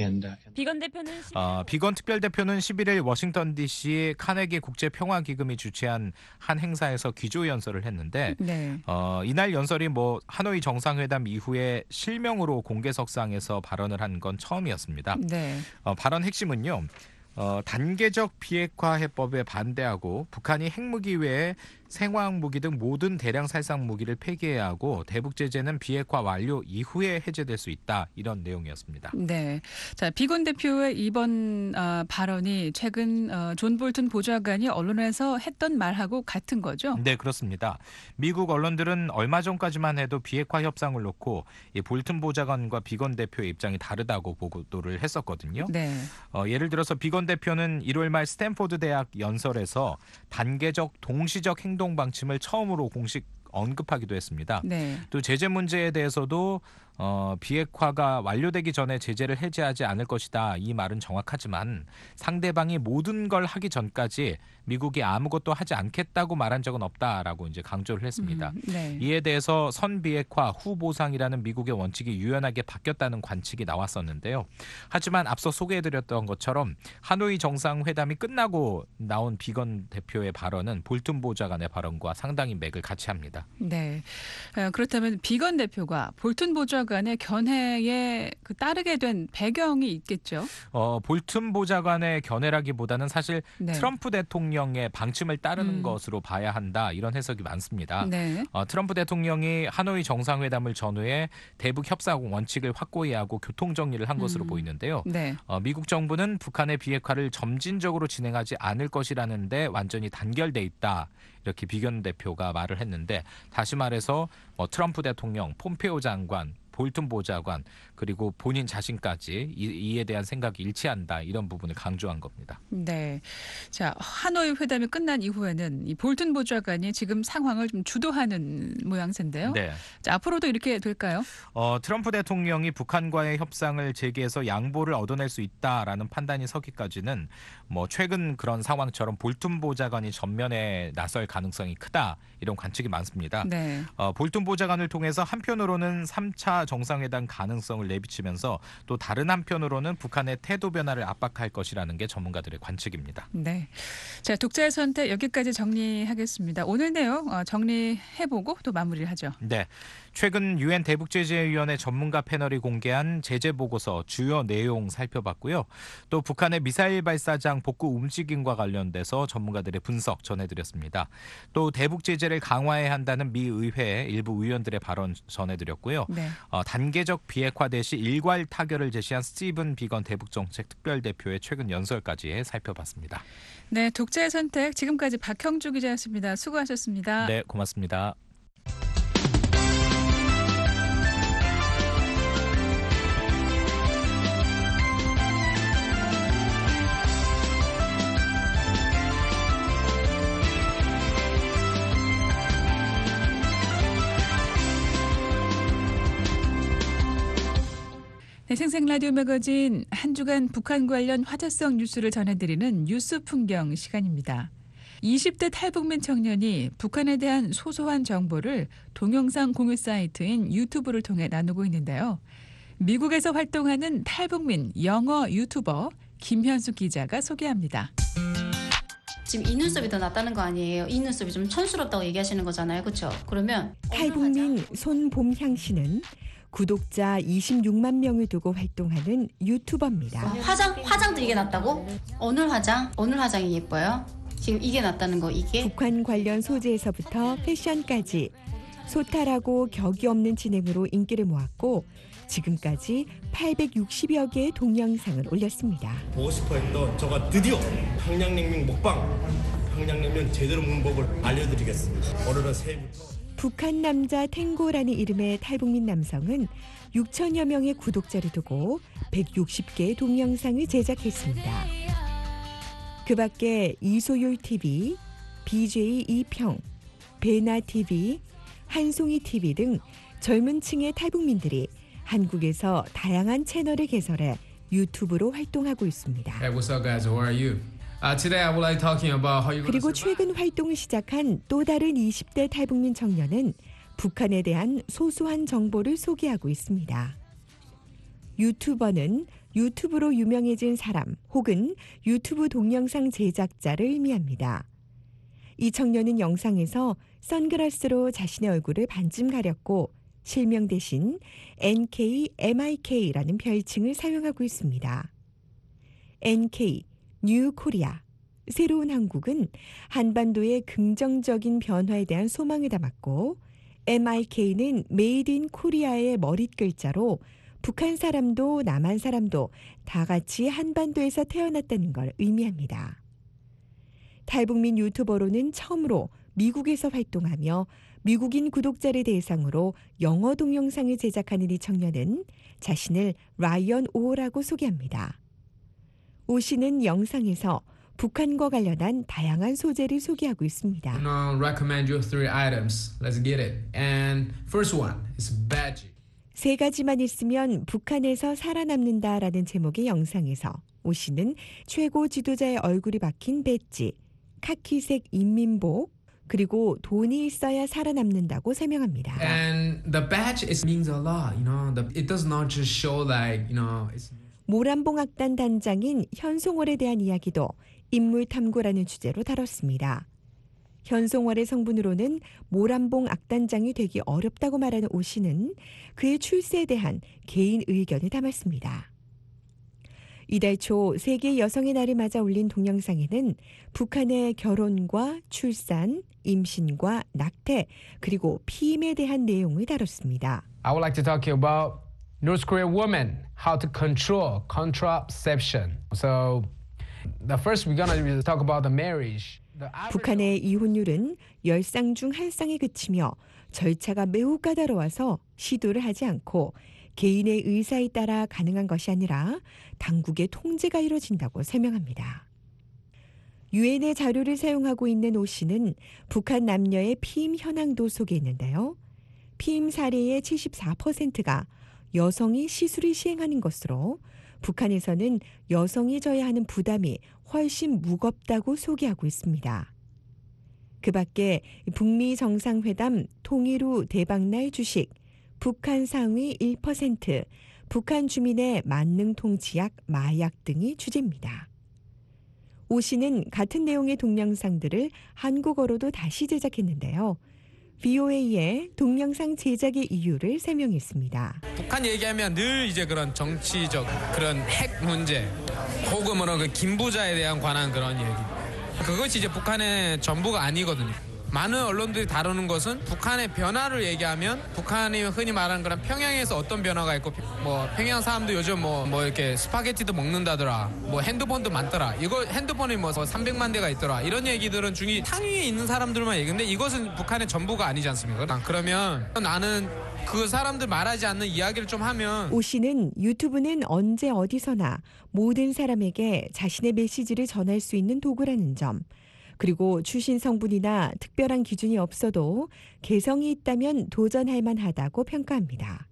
비건 특별대표는 11일 워싱턴 DC 카네기 국제평화기금이 주최한 한 행사에서 기조 연설을 했는데 네. 이날 연설이 하노이 정상회담 이후에 실명으로 공개석상에서 발언을 한 건 처음이었습니다. 네. 발언 핵심은요. 단계적 비핵화 해법에 반대하고 북한이 핵무기 외에 생화학 무기 등 모든 대량 살상 무기를 폐기해야 하고 대북 제재는 비핵화 완료 이후에 해제될 수 있다. 이런 내용이었습니다. 네. 자, 비건 대표의 이번 발언이 최근 존 볼튼 보좌관이 언론에서 했던 말하고 같은 거죠? 네, 그렇습니다. 미국 언론들은 얼마 전까지만 해도 비핵화 협상을 놓고 이 볼튼 보좌관과 비건 대표의 입장이 다르다고 보도를 했었거든요. 네. 예를 들어서 비건 대표는 1월 말 스탠포드 대학 연설에서 단계적 동시적 행동 방침을 처음으로 공식 언급하기도 했습니다. 네. 또 제재 문제에 대해서도 비핵화가 완료되기 전에 제재를 해제하지 않을 것이다. 이 말은 정확하지만 상대방이 모든 걸 하기 전까지 미국이 아무것도 하지 않겠다고 말한 적은 없다라고 이제 강조를 했습니다. 네. 이에 대해서 선비핵화 후보상이라는 미국의 원칙이 유연하게 바뀌었다는 관측이 나왔었는데요. 하지만 앞서 소개해드렸던 것처럼 하노이 정상회담이 끝나고 나온 비건 대표의 발언은 볼튼 보좌관의 발언과 상당히 맥을 같이 합니다. 네. 그렇다면 비건 대표가 볼튼 보좌관의 견해에 따르게 된 배경이 있겠죠? 볼튼 보좌관의 견해라기보다는 사실 네. 트럼프 대통령의 방침을 따르는 것으로 봐야 한다. 이런 해석이 많습니다. 네. 트럼프 대통령이 하노이 정상회담을 전후해 대북 협상 원칙을 확고히 하고 교통정리를 한 것으로 보이는데요. 네. 미국 정부는 북한의 비핵화를 점진적으로 진행하지 않을 것이라는데 완전히 단결돼 있다. 이렇게 비건 대표가 말을 했는데 다시 말해서 트럼프 대통령, 폼페오 장관, 볼튼 보좌관 그리고 본인 자신까지 이에 대한 생각이 일치한다 이런 부분을 강조한 겁니다. 네, 자 하노이 회담이 끝난 이후에는 이 볼튼 보좌관이 지금 상황을 좀 주도하는 모양새인데요. 네. 자, 앞으로도 이렇게 될까요? 트럼프 대통령이 북한과의 협상을 재개해서 양보를 얻어낼 수 있다라는 판단이 서기까지는 최근 그런 상황처럼 볼튼 보좌관이 전면에 나설 가능성이 크다 이런 관측이 많습니다. 네. 볼튼 보좌관을 통해서 한편으로는 3차 정상회담 가능성을 내비치면서 또 다른 한편으로는 북한의 태도 변화를 압박할 것이라는 게 전문가들의 관측입니다. 네, 자 독자의 선택 여기까지 정리하겠습니다. 오늘 내용 정리해보고 또 마무리를 하죠. 네, 최근 유엔 대북제재위원회 전문가 패널이 공개한 제재 보고서 주요 내용 살펴봤고요. 또 북한의 미사일 발사장 복구 움직임과 관련돼서 전문가들의 분석 전해드렸습니다. 또 대북 제재를 강화해야 한다는 미 의회 일부 의원들의 발언 전해드렸고요. 네. 단계적 비핵화 대시 일괄 타결을 제시한 스티븐 비건 대북정책 특별대표의 최근 연설까지 살펴봤습니다. 네, 독자의 선택 지금까지 박형주 기자였습니다. 수고하셨습니다. 네, 고맙습니다. 네, 생생 라디오 매거진 한 주간 북한 관련 화제성 뉴스를 전해드리는 뉴스 풍경 시간입니다. 20대 탈북민 청년이 북한에 대한 소소한 정보를 동영상 공유 사이트인 유튜브를 통해 나누고 있는데요. 미국에서 활동하는 탈북민 영어 유튜버 김현숙 기자가 소개합니다. 지금 이 눈썹이 더 낫다는 거 아니에요? 이 눈썹이 좀 촌스럽다고 얘기하시는 거잖아요. 그렇죠? 그러면 탈북민 손봄향 씨는 구독자 26만 명을 두고 활동하는 유튜버입니다. 화장도 이게 낫다고? 오늘 화장이 예뻐요? 지금 이게 낫다는 거 이게? 북한 관련 소재에서부터 패션까지 소탈하고 격이 없는 진행으로 인기를 모았고 지금까지 860여 개의 동영상을 올렸습니다. 보고 싶어 했던 저가 드디어 평양냉면 먹방, 평양냉면 제대로 먹는 법을 알려드리겠습니다. 오늘은 새해부터 북한 남자 탱고라는 이름의 탈북민 남성은 6천여 명의 구독자를 두고 160개의 동영상을 제작했습니다. 그 밖에 이소율TV, BJ 이평, 베나TV, 한송이TV 등 젊은 층의 탈북민들이 한국에서 다양한 채널을 개설해 유튜브로 활동하고 있습니다. Hey, what's up, guys? How are you? Today I would like talking about how you. 그리고 최근 활동을 시작한 또 다른 20대 탈북민 청년은 북한에 대한 소소한 정보를 소개하고 있습니다. 유튜버는 유튜브로 유명해진 사람 혹은 유튜브 동영상 제작자를 의미합니다. 이 청년은 영상에서 선글라스로 자신의 얼굴을 반쯤 가렸고 실명 대신 NK, MIK라는 별칭을 사용하고 있습니다. NK, 뉴 코리아, 새로운 한국은 한반도의 긍정적인 변화에 대한 소망을 담았고 MIK는 메이드 인 코리아의 머릿글자로 북한 사람도 남한 사람도 다 같이 한반도에서 태어났다는 걸 의미합니다. 탈북민 유튜버로는 처음으로 미국에서 활동하며 미국인 구독자를 대상으로 영어 동영상을 제작하는 이 청년은 자신을 라이언 오라고 소개합니다. 오 씨는 영상에서 북한과 관련한 다양한 소재를 소개하고 있습니다. Recommend you 3 items. Let's get it. And first one is badge. 3가지만 있으면 북한에서 살아남는다라는 제목의 영상에서 오 씨는 최고 지도자의 얼굴이 박힌 배지, 카키색 인민복, 그리고 돈이 있어야 살아남는다고 설명합니다. And the badge means a lot, It does not just show like, it's 모란봉 악단 단장인 현송월에 대한 이야기도 인물 탐구라는 주제로 다뤘습니다. 현송월의 성분으로는 모란봉 악단장이 되기 어렵다고 말하는 오 씨는 그의 출세에 대한 개인 의견을 담았습니다. 이달 초 세계 여성의 날을 맞아 올린 동영상에는 북한의 결혼과 출산, 임신과 낙태, 그리고 피임에 대한 내용을 다뤘습니다. I would like to talk about North Korean women, how to control contraception. So the first we're gonna talk about the marriage. 북한의 이혼율은 10쌍 중 1쌍에 그치며 절차가 매우 까다로워서 시도를 하지 않고 개인의 의사에 따라 가능한 것이 아니라 당국의 통제가 이뤄진다고 설명합니다. 유엔의 자료를 사용하고 있는 오 씨는 북한 남녀의 피임 현황도 소개했는데요. 피임 사례의 74%가 여성이 시술을 시행하는 것으로 북한에서는 여성이 져야 하는 부담이 훨씬 무겁다고 소개하고 있습니다. 그 밖에 북미 정상회담 통일 후 대박날 주식, 북한 상위 1%, 북한 주민의 만능 통치약, 마약 등이 주제입니다. 오 씨는 같은 내용의 동영상들을 한국어로도 다시 제작했는데요. VOA의 동영상 제작의 이유를 설명했습니다. 북한 얘기하면 늘 이제 그런 정치적 그런 핵 문제 혹은 그 김부자에 대한 관한 그런 얘기. 그것이 이제 북한의 전부가 아니거든요. 많은 언론들이 다루는 것은 북한의 변화를 얘기하면 북한이 흔히 말하는 그런 평양에서 어떤 변화가 있고 뭐 평양 사람도 요즘 뭐 이렇게 스파게티도 먹는다더라, 뭐 핸드폰도 많더라, 이거 핸드폰이 뭐 300만 대가 있더라, 이런 얘기들은 중이 상위에 있는 사람들만 얘기하는데 이것은 북한의 전부가 아니지 않습니까? 그러면 나는 그 사람들 말하지 않는 이야기를 좀 하면 오 씨는 유튜브는 언제 어디서나 모든 사람에게 자신의 메시지를 전할 수 있는 도구라는 점, 그리고 출신 성분이나 특별한 기준이 없어도 개성이 있다면 도전할 만하다고 평가합니다.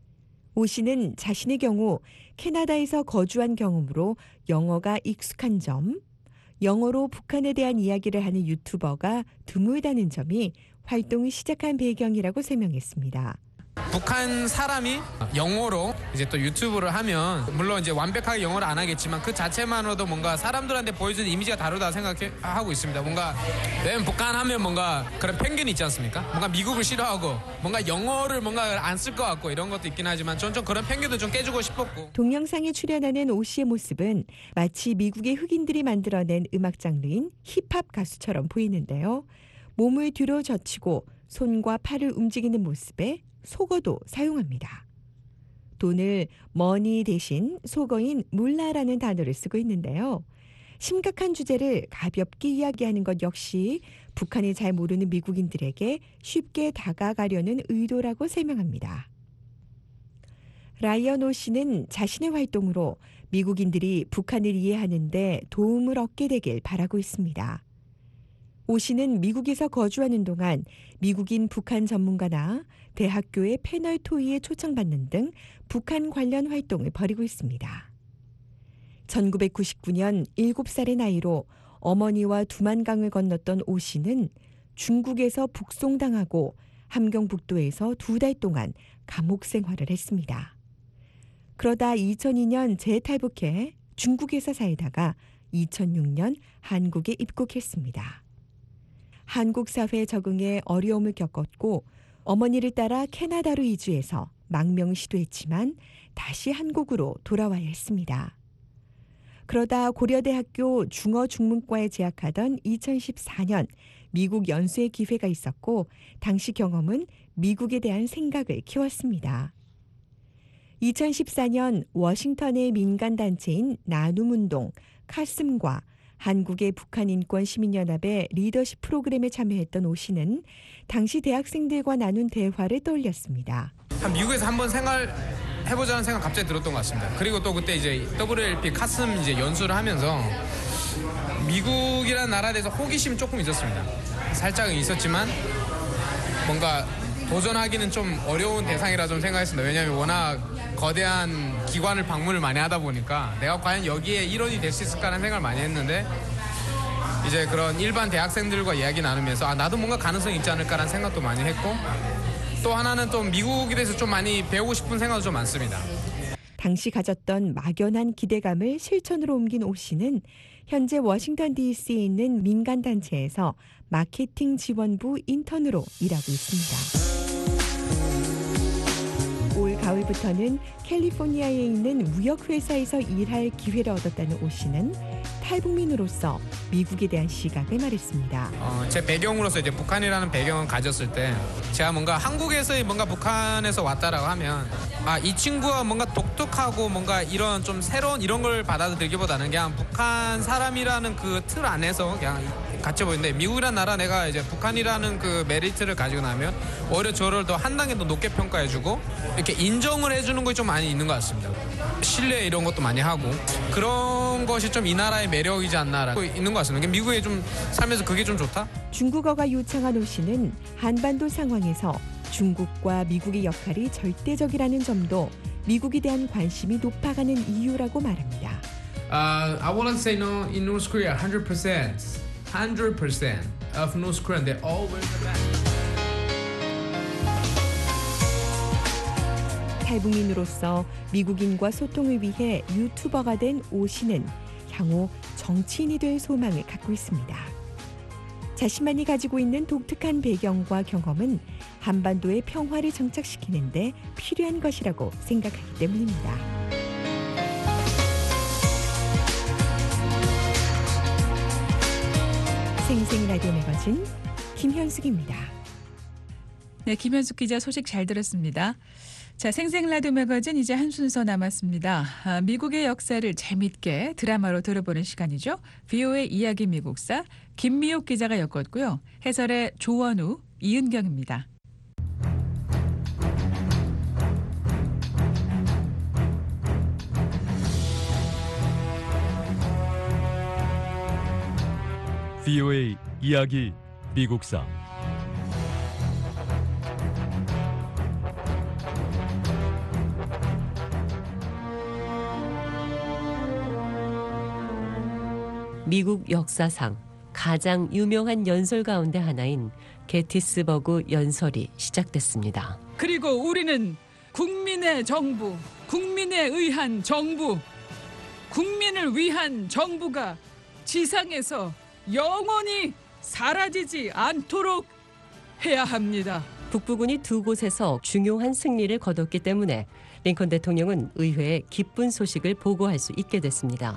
오 씨는 자신의 경우 캐나다에서 거주한 경험으로 영어가 익숙한 점, 영어로 북한에 대한 이야기를 하는 유튜버가 드물다는 점이 활동을 시작한 배경이라고 설명했습니다. 북한 사람이 영어로 이제 또 유튜브를 하면 물론 이제 완벽하게 영어를 안 하겠지만 그 자체만으로도 뭔가 사람들한테 보여주는 이미지가 다르다 생각하고 있습니다. 뭔가 왜냐면 북한 하면 뭔가 그런 편견이 있지 않습니까? 뭔가 미국을 싫어하고 뭔가 영어를 뭔가 안 쓸 것 같고 이런 것도 있긴 하지만 전 좀 그런 편견도 좀 깨주고 싶었고. 동영상에 출연하는 오 씨의 모습은 마치 미국의 흑인들이 만들어낸 음악 장르인 힙합 가수처럼 보이는데요. 몸을 뒤로 젖히고 손과 팔을 움직이는 모습에 속어도 사용합니다. 돈을 머니 대신 속어인 물라라는 단어를 쓰고 있는데요. 심각한 주제를 가볍게 이야기하는 것 역시 북한을 잘 모르는 미국인들에게 쉽게 다가가려는 의도라고 설명합니다. 라이언 오 씨는 자신의 활동으로 미국인들이 북한을 이해하는 데 도움을 얻게 되길 바라고 있습니다. 오 씨는 미국에서 거주하는 동안 미국인 북한 전문가나 대학교의 패널 토의에 초청받는 등 북한 관련 활동을 벌이고 있습니다. 1999년 7살의 나이로 어머니와 두만강을 건넜던 오 씨는 중국에서 북송당하고 함경북도에서 2달 동안 감옥 생활을 했습니다. 그러다 2002년 재탈북해 중국에서 살다가 2006년 한국에 입국했습니다. 한국 사회에 적응에 어려움을 겪었고 어머니를 따라 캐나다로 이주해서 망명 시도했지만 다시 한국으로 돌아와야 했습니다. 그러다 고려대학교 중어중문과에 재학하던 2014년 미국 연수의 기회가 있었고 당시 경험은 미국에 대한 생각을 키웠습니다. 2014년 워싱턴의 민간단체인 나눔운동 카슴과 한국의 북한인권시민연합의 리더십 프로그램에 참여했던 오 씨는 당시 대학생들과 나눈 대화를 떠올렸습니다. 미국에서 한번 생활해보자는 생각 갑자기 들었던 것 같습니다. 그리고 또 그때 이제 WLP 카슴 이제 연수를 하면서 미국이라는 나라에 대해서 호기심이 조금 있었습니다. 살짝은 있었지만 뭔가 도전하기는 좀 어려운 대상이라 좀 생각했습니다. 왜냐하면 워낙 거대한 기관을 방문을 많이 하다 보니까 내가 과연 여기에 일원이 될 수 있을까라는 생각을 많이 했는데 이제 그런 일반 대학생들과 이야기 나누면서 나도 뭔가 가능성이 있지 않을까라는 생각도 많이 했고 또 하나는 좀 미국에 대해서 좀 많이 배우고 싶은 생각도 좀 많습니다. 당시 가졌던 막연한 기대감을 실천으로 옮긴 오 씨는 현재 워싱턴 DC에 있는 민간단체에서 마케팅 지원부 인턴으로 일하고 있습니다. 올 가을부터는 캘리포니아에 있는 무역회사에서 일할 기회를 얻었다는 오 씨는 탈북민으로서 미국에 대한 시각을 말했습니다. 제 배경으로서 이제 북한이라는 배경을 가졌을 때 제가 뭔가 한국에서 뭔가 북한에서 왔다라고 하면 이 친구가 뭔가 독특하고 뭔가 이런 좀 새로운 이런 걸 받아들이기보다는 그냥 북한 사람이라는 그 틀 안에서 그냥 같이 보이는데 미국이라는 나라 내가 이제 북한이라는 그 메리트를 가지고 나면 오히려 저를 더 한 단계 더 높게 평가해주고 이렇게 인정을 해주는 것이 좀 많이 있는 것 같습니다. 신뢰 이런 것도 많이 하고 그런 것이 좀 이 나라의 매력이지 않나라고 있는 것 같습니다. 미국에 좀 살면서 그게 좀 좋다? 중국어가 유창한 오 씨는 한반도 상황에서 중국과 미국의 역할이 절대적이라는 점도 미국에 대한 관심이 높아가는 이유라고 말합니다. I wouldn't say no in North Korea 100% of North Korean they always the best. 탈북민으로서 미국인과 소통을 위해 유튜버가 된 오 씨는 향후 정치인이 될 소망을 갖고 있습니다. 자신만이 가지고 있는 독특한 배경과 경험은 한반도의 평화를 정착시키는 데 필요한 것이라고 생각하기 때문입니다. 생생 라디오 매거진 김현숙입니다. 네, 김현숙 기자 소식 잘 들었습니다. 자, 생생 라디오 매거진 이제 한 순서 남았습니다. 미국의 역사를 재밌게 드라마로 들어보는 시간이죠. VOA 이야기 미국사 김미옥 기자가 엮었고요. 해설의 조원우, 이은경입니다. VOA 이야기 미국사 미국 역사상 가장 유명한 연설 가운데 하나인 게티스버그 연설이 시작됐습니다. 그리고 우리는 국민의 정부, 국민에 의한 정부, 국민을 위한 정부가 지상에서 영원히 사라지지 않도록 해야 합니다. 북부군이 두 곳에서 중요한 승리를 거뒀기 때문에 링컨 대통령은 의회에 기쁜 소식을 보고할 수 있게 됐습니다.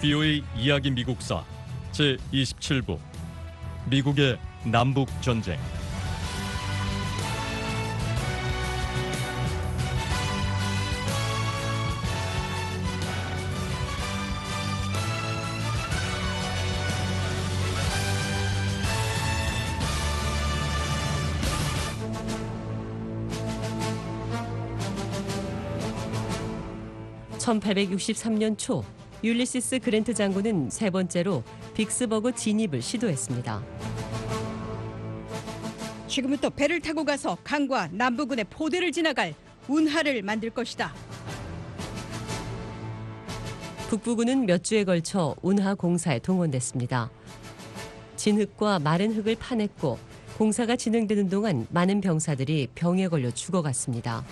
VOA 이야기 미국사 제27부 미국의 남북 전쟁. (1863년) 초 율리시스 그랜트 장군은 세 번째로 빅스버그 진입을 시도했습니다. 지금부터 배를 타고 가서 강과 남부군의 포대를 지나갈 운하를 만들 것이다. 북부군은 몇 주에 걸쳐 운하 공사에 동원됐습니다. 진흙과 마른 흙을 파냈고 공사가 진행되는 동안 많은 병사들이 병에 걸려 죽어갔습니다.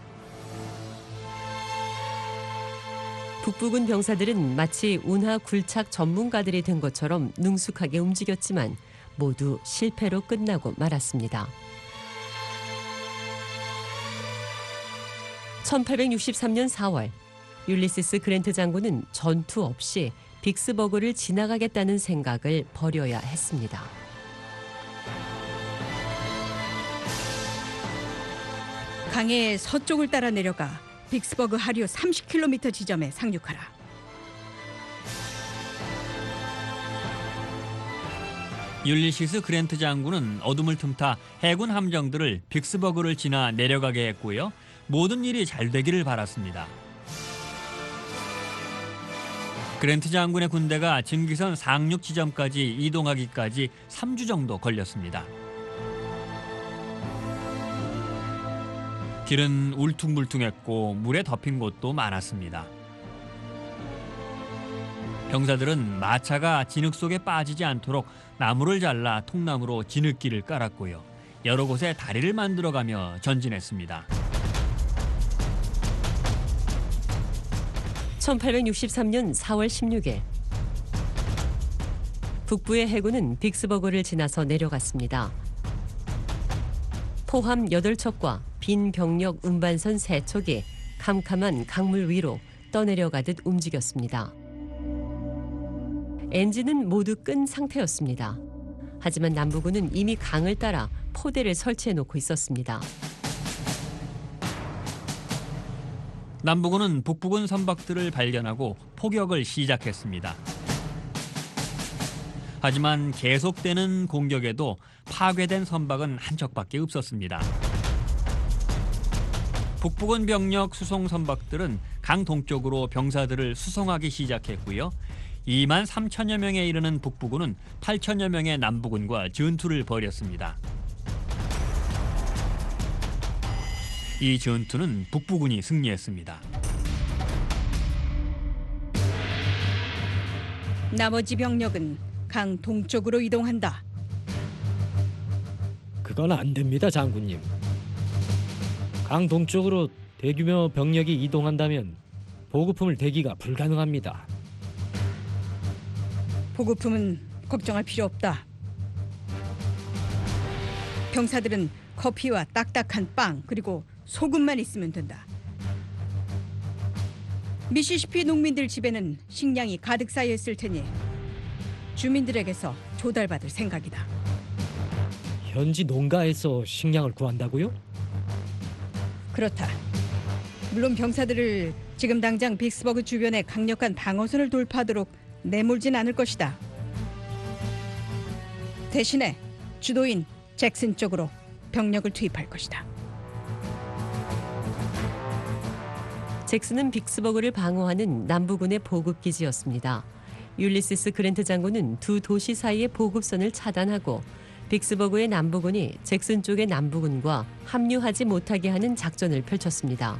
북부군 병사들은 마치 운하 굴착 전문가들이 된 것처럼 능숙하게 움직였지만 모두 실패로 끝나고 말았습니다. 1863년 4월 율리시스 그랜트 장군은 전투 없이 빅스버그를 지나가겠다는 생각을 버려야 했습니다. 강의 서쪽을 따라 내려가 빅스버그 하류 30km 지점에 상륙하라. 율리시스 그랜트 장군은 어둠을 틈타 해군 함정들을 빅스버그를 지나 내려가게 했고요. 모든 일이 잘 되기를 바랐습니다. 그랜트 장군의 군대가 증기선 상륙 지점까지 이동하기까지 3주 정도 걸렸습니다. 길은 울퉁불퉁했고 물에 덮인 곳도 많았습니다. 병사들은 마차가 진흙 속에 빠지지 않도록 나무를 잘라 통나무로 진흙길을 깔았고요. 여러 곳에 다리를 만들어가며 전진했습니다. 1863년 4월 16일 북부의 해군은 빅스버그를 지나서 내려갔습니다. 포함 8척과 빈 병력 운반선 3척이 캄캄한 강물 위로 떠내려가듯 움직였습니다. 엔진은 모두 끈 상태였습니다. 하지만 남부군은 이미 강을 따라 포대를 설치해 놓고 있었습니다. 남부군은 북부군 선박들을 발견하고 포격을 시작했습니다. 하지만 계속되는 공격에도 파괴된 선박은 한 척밖에 없었습니다. 북부군 병력 수송 선박들은 강 동쪽으로 병사들을 수송하기 시작했고요. 2만 3천여 명에 이르는 북부군은 8천여 명의 남부군과 전투를 벌였습니다. 이 전투는 북부군이 승리했습니다. 나머지 병력은 강 동쪽으로 이동한다. 그건 안 됩니다, 장군님. 강 동쪽으로 대규모 병력이 이동한다면 보급품을 대기가 불가능합니다. 보급품은 걱정할 필요 없다. 병사들은 커피와 딱딱한 빵 그리고 소금만 있으면 된다. 미시시피 농민들 집에는 식량이 가득 쌓여 있을 테니 주민들에게서 조달받을 생각이다. 현지 농가에서 식량을 구한다고요? 그렇다. 물론 병사들을 지금 당장 빅스버그 주변의 강력한 방어선을 돌파하도록 내몰진 않을 것이다. 대신에 주도인 잭슨 쪽으로 병력을 투입할 것이다. 잭슨은 빅스버그를 방어하는 남부군의 보급기지였습니다. 율리시스 그랜트 장군은 두 도시 사이의 보급선을 차단하고 빅스버그의 남부군이 잭슨 쪽의 남부군과 합류하지 못하게 하는 작전을 펼쳤습니다.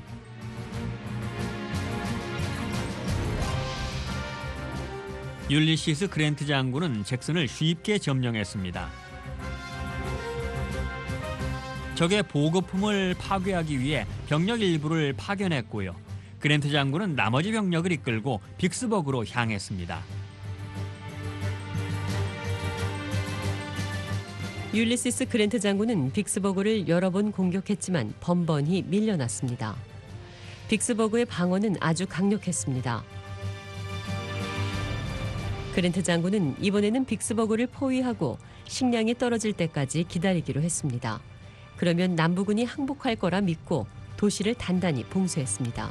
율리시스 그랜트 장군은 잭슨을 쉽게 점령했습니다. 적의 보급품을 파괴하기 위해 병력 일부를 파견했고요. 그랜트 장군은 나머지 병력을 이끌고 빅스버그로 향했습니다. 율리시스 그랜트 장군은 빅스버그를 여러 번 공격했지만 번번이 밀려났습니다. 빅스버그의 방어는 아주 강력했습니다. 그랜트 장군은 이번에는 빅스버그를 포위하고 식량이 떨어질 때까지 기다리기로 했습니다. 그러면 남부군이 항복할 거라 믿고 도시를 단단히 봉쇄했습니다.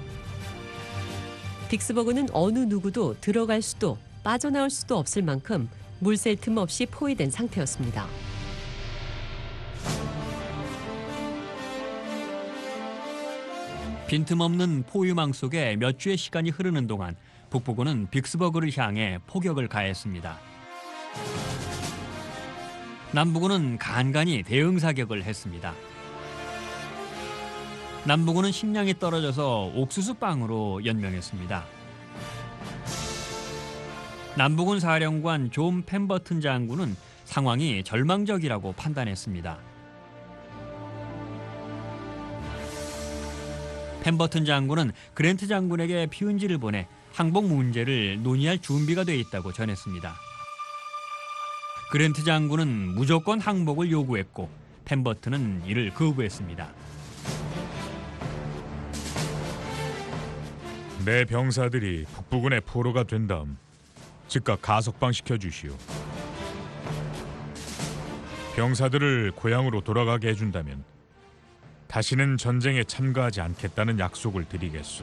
빅스버그는 어느 누구도 들어갈 수도 빠져나올 수도 없을 만큼 물샐 틈 없이 포위된 상태였습니다. 빈틈없는 포위망 속에 몇 주의 시간이 흐르는 동안 북부군은 빅스버그를 향해 포격을 가했습니다. 남부군은 간간히 대응 사격을 했습니다. 남부군은 식량이 떨어져서 옥수수빵으로 연명했습니다. 남부군 사령관 존 펜버튼 장군은 상황이 절망적이라고 판단했습니다. 펜버튼 장군은 그랜트 장군에게 피운지를 보내 항복 문제를 논의할 준비가 돼 있다고 전했습니다. 그랜트 장군은 무조건 항복을 요구했고 펜버튼은 이를 거부했습니다. 내 병사들이 북부군의 포로가 된 다음 즉각 가석방시켜 주시오. 병사들을 고향으로 돌아가게 해준다면 다시는 전쟁에 참가하지 않겠다는 약속을 드리겠소.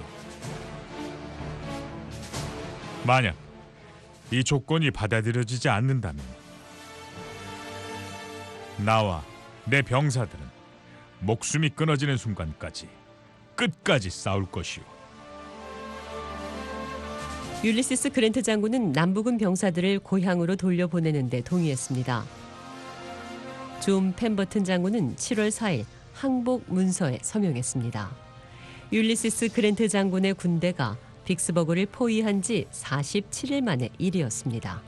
만약 이 조건이 받아들여지지 않는다면 나와 내 병사들은 목숨이 끊어지는 순간까지 끝까지 싸울 것이오. 율리시스 그랜트 장군은 남부군 병사들을 고향으로 돌려보내는 데 동의했습니다. 존 펜버튼 장군은 7월 4일 항복 문서에 서명했습니다. 율리시스 그랜트 장군의 군대가 빅스버그를 포위한 지 47일 만의 일이었습니다.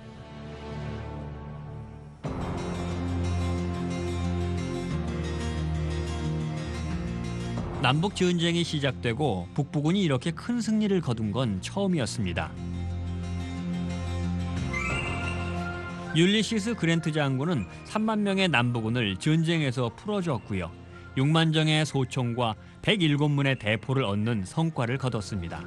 남북 전쟁이 시작되고 북부군이 이렇게 큰 승리를 거둔 건 처음이었습니다. 율리시스 그랜트 장군은 3만 명의 남부군을 전쟁에서 풀어줬고요. 6만 정의 소총과 107문의 대포를 얻는 성과를 거뒀습니다.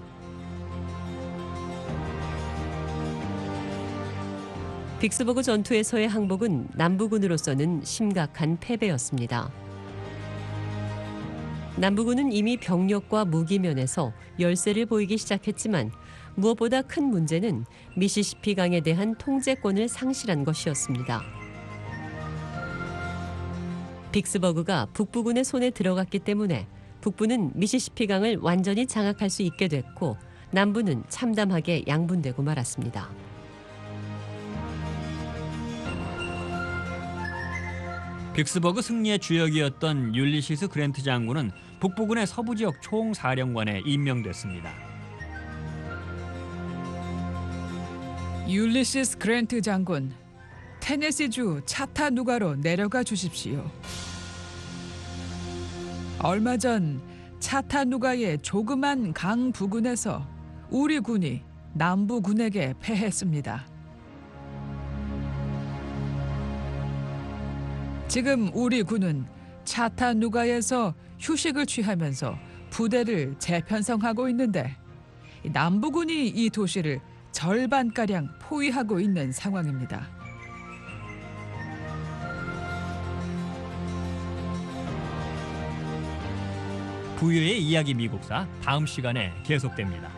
빅스버그 전투에서의 항복은 남부군으로서는 심각한 패배였습니다. 남부군은 이미 병력과 무기 면에서 열세를 보이기 시작했지만 무엇보다 큰 문제는 미시시피 강에 대한 통제권을 상실한 것이었습니다. 빅스버그가 북부군의 손에 들어갔기 때문에 북부는 미시시피 강을 완전히 장악할 수 있게 됐고 남부는 참담하게 양분되고 말았습니다. 빅스버그 승리의 주역이었던 율리시스 그랜트 장군은 북부군의 서부 지역 총사령관에 임명됐습니다. 율리시스 그랜트 장군, 테네시주 차타누가로 내려가 주십시오. 얼마 전 차타누가의 조그만 강 부근에서 우리 군이 남부군에게 패했습니다. 지금 우리 군은 차타누가에서 휴식을 취하면서 부대를 재편성하고 있는데 남부군이 이 도시를 절반가량 포위하고 있는 상황입니다. 부유의 이야기 미국사 다음 시간에 계속됩니다.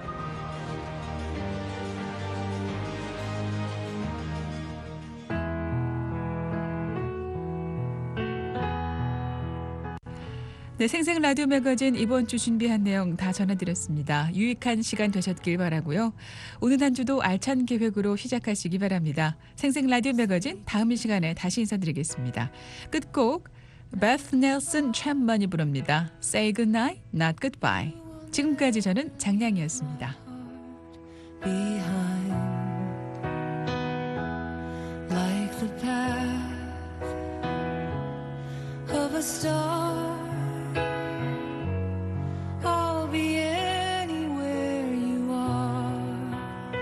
네, 생생 라디오 매거진 이번 주 준비한 내용 다 전해드렸습니다. 유익한 시간 되셨길 바라고요. 오늘 한 주도 알찬 계획으로 시작하시기 바랍니다. 생생 라디오 매거진 다음 이 시간에 다시 인사드리겠습니다. 끝곡 베스 넬슨 챔먼이 부릅니다. Say goodnight, not goodbye. 지금까지 저는 장량이었습니다. Behind, like the path of a star. I'll be anywhere you are.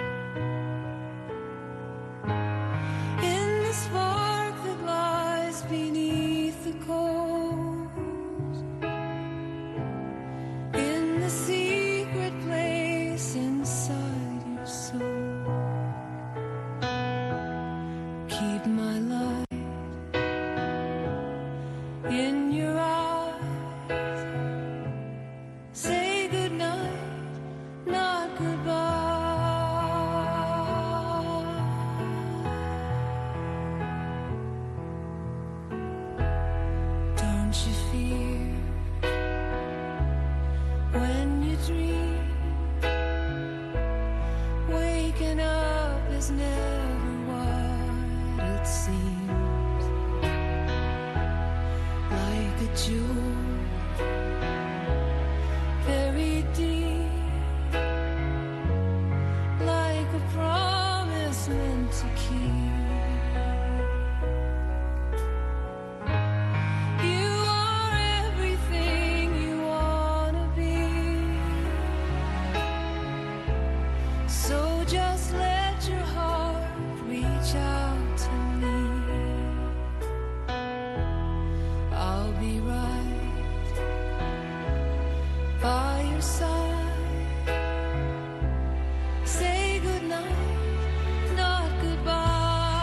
In the spark that lies beneath the coals, in the secret place inside your soul. was never what it seems. Like a jewel, very deep, like a promise meant to keep. Just let your heart reach out to me. I'll be right by your side. Say goodnight, not goodbye.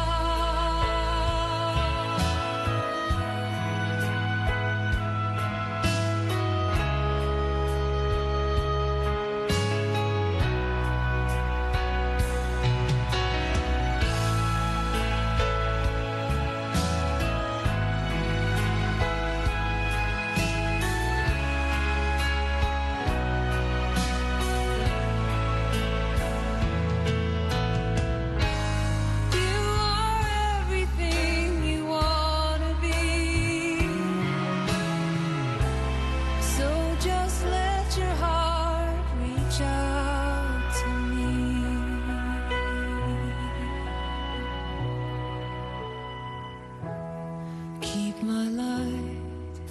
Keep my light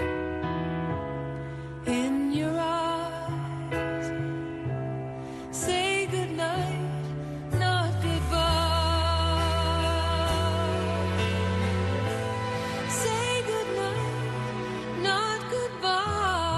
in your eyes. Say goodnight, not goodbye. Say goodnight, not goodbye.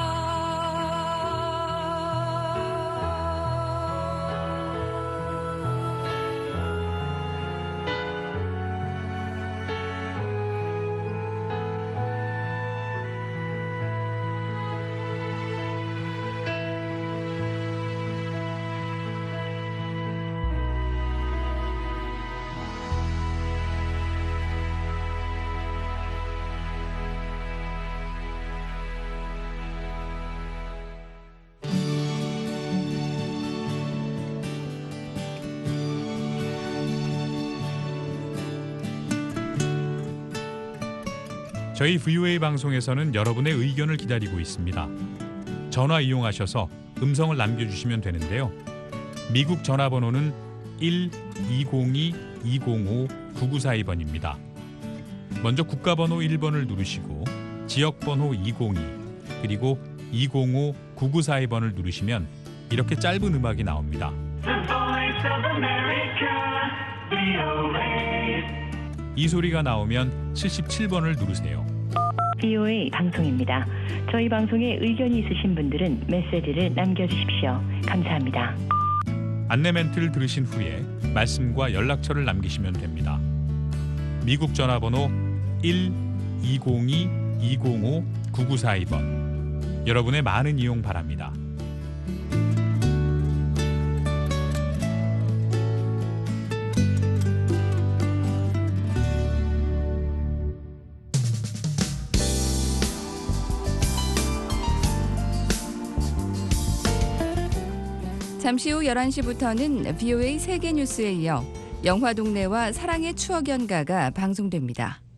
저희 VOA 방송에서는 여러분의 의견을 기다리고 있습니다. 전화 이용하셔서 음성을 남겨주시면 되는데요. 미국 전화번호는 1-202-205-9942번입니다. 먼저 국가번호 1번을 누르시고 지역번호 202 그리고 205-9942번을 누르시면 이렇게 짧은 음악이 나옵니다. 이 소리가 나오면 77번을 누르세요. VOA 방송입니다. 저희 방송에 의견이 있으신 분들은 메시지를 남겨주십시오. 감사합니다. 안내 멘트를 들으신 후에 말씀과 연락처를 남기시면 됩니다. 미국 전화번호 1-202-205-9942번. 여러분의 많은 이용 바랍니다. 잠시 후 11시부터는 VOA 세계뉴스에 이어 영화동네와 사랑의 추억 연가가 방송됩니다.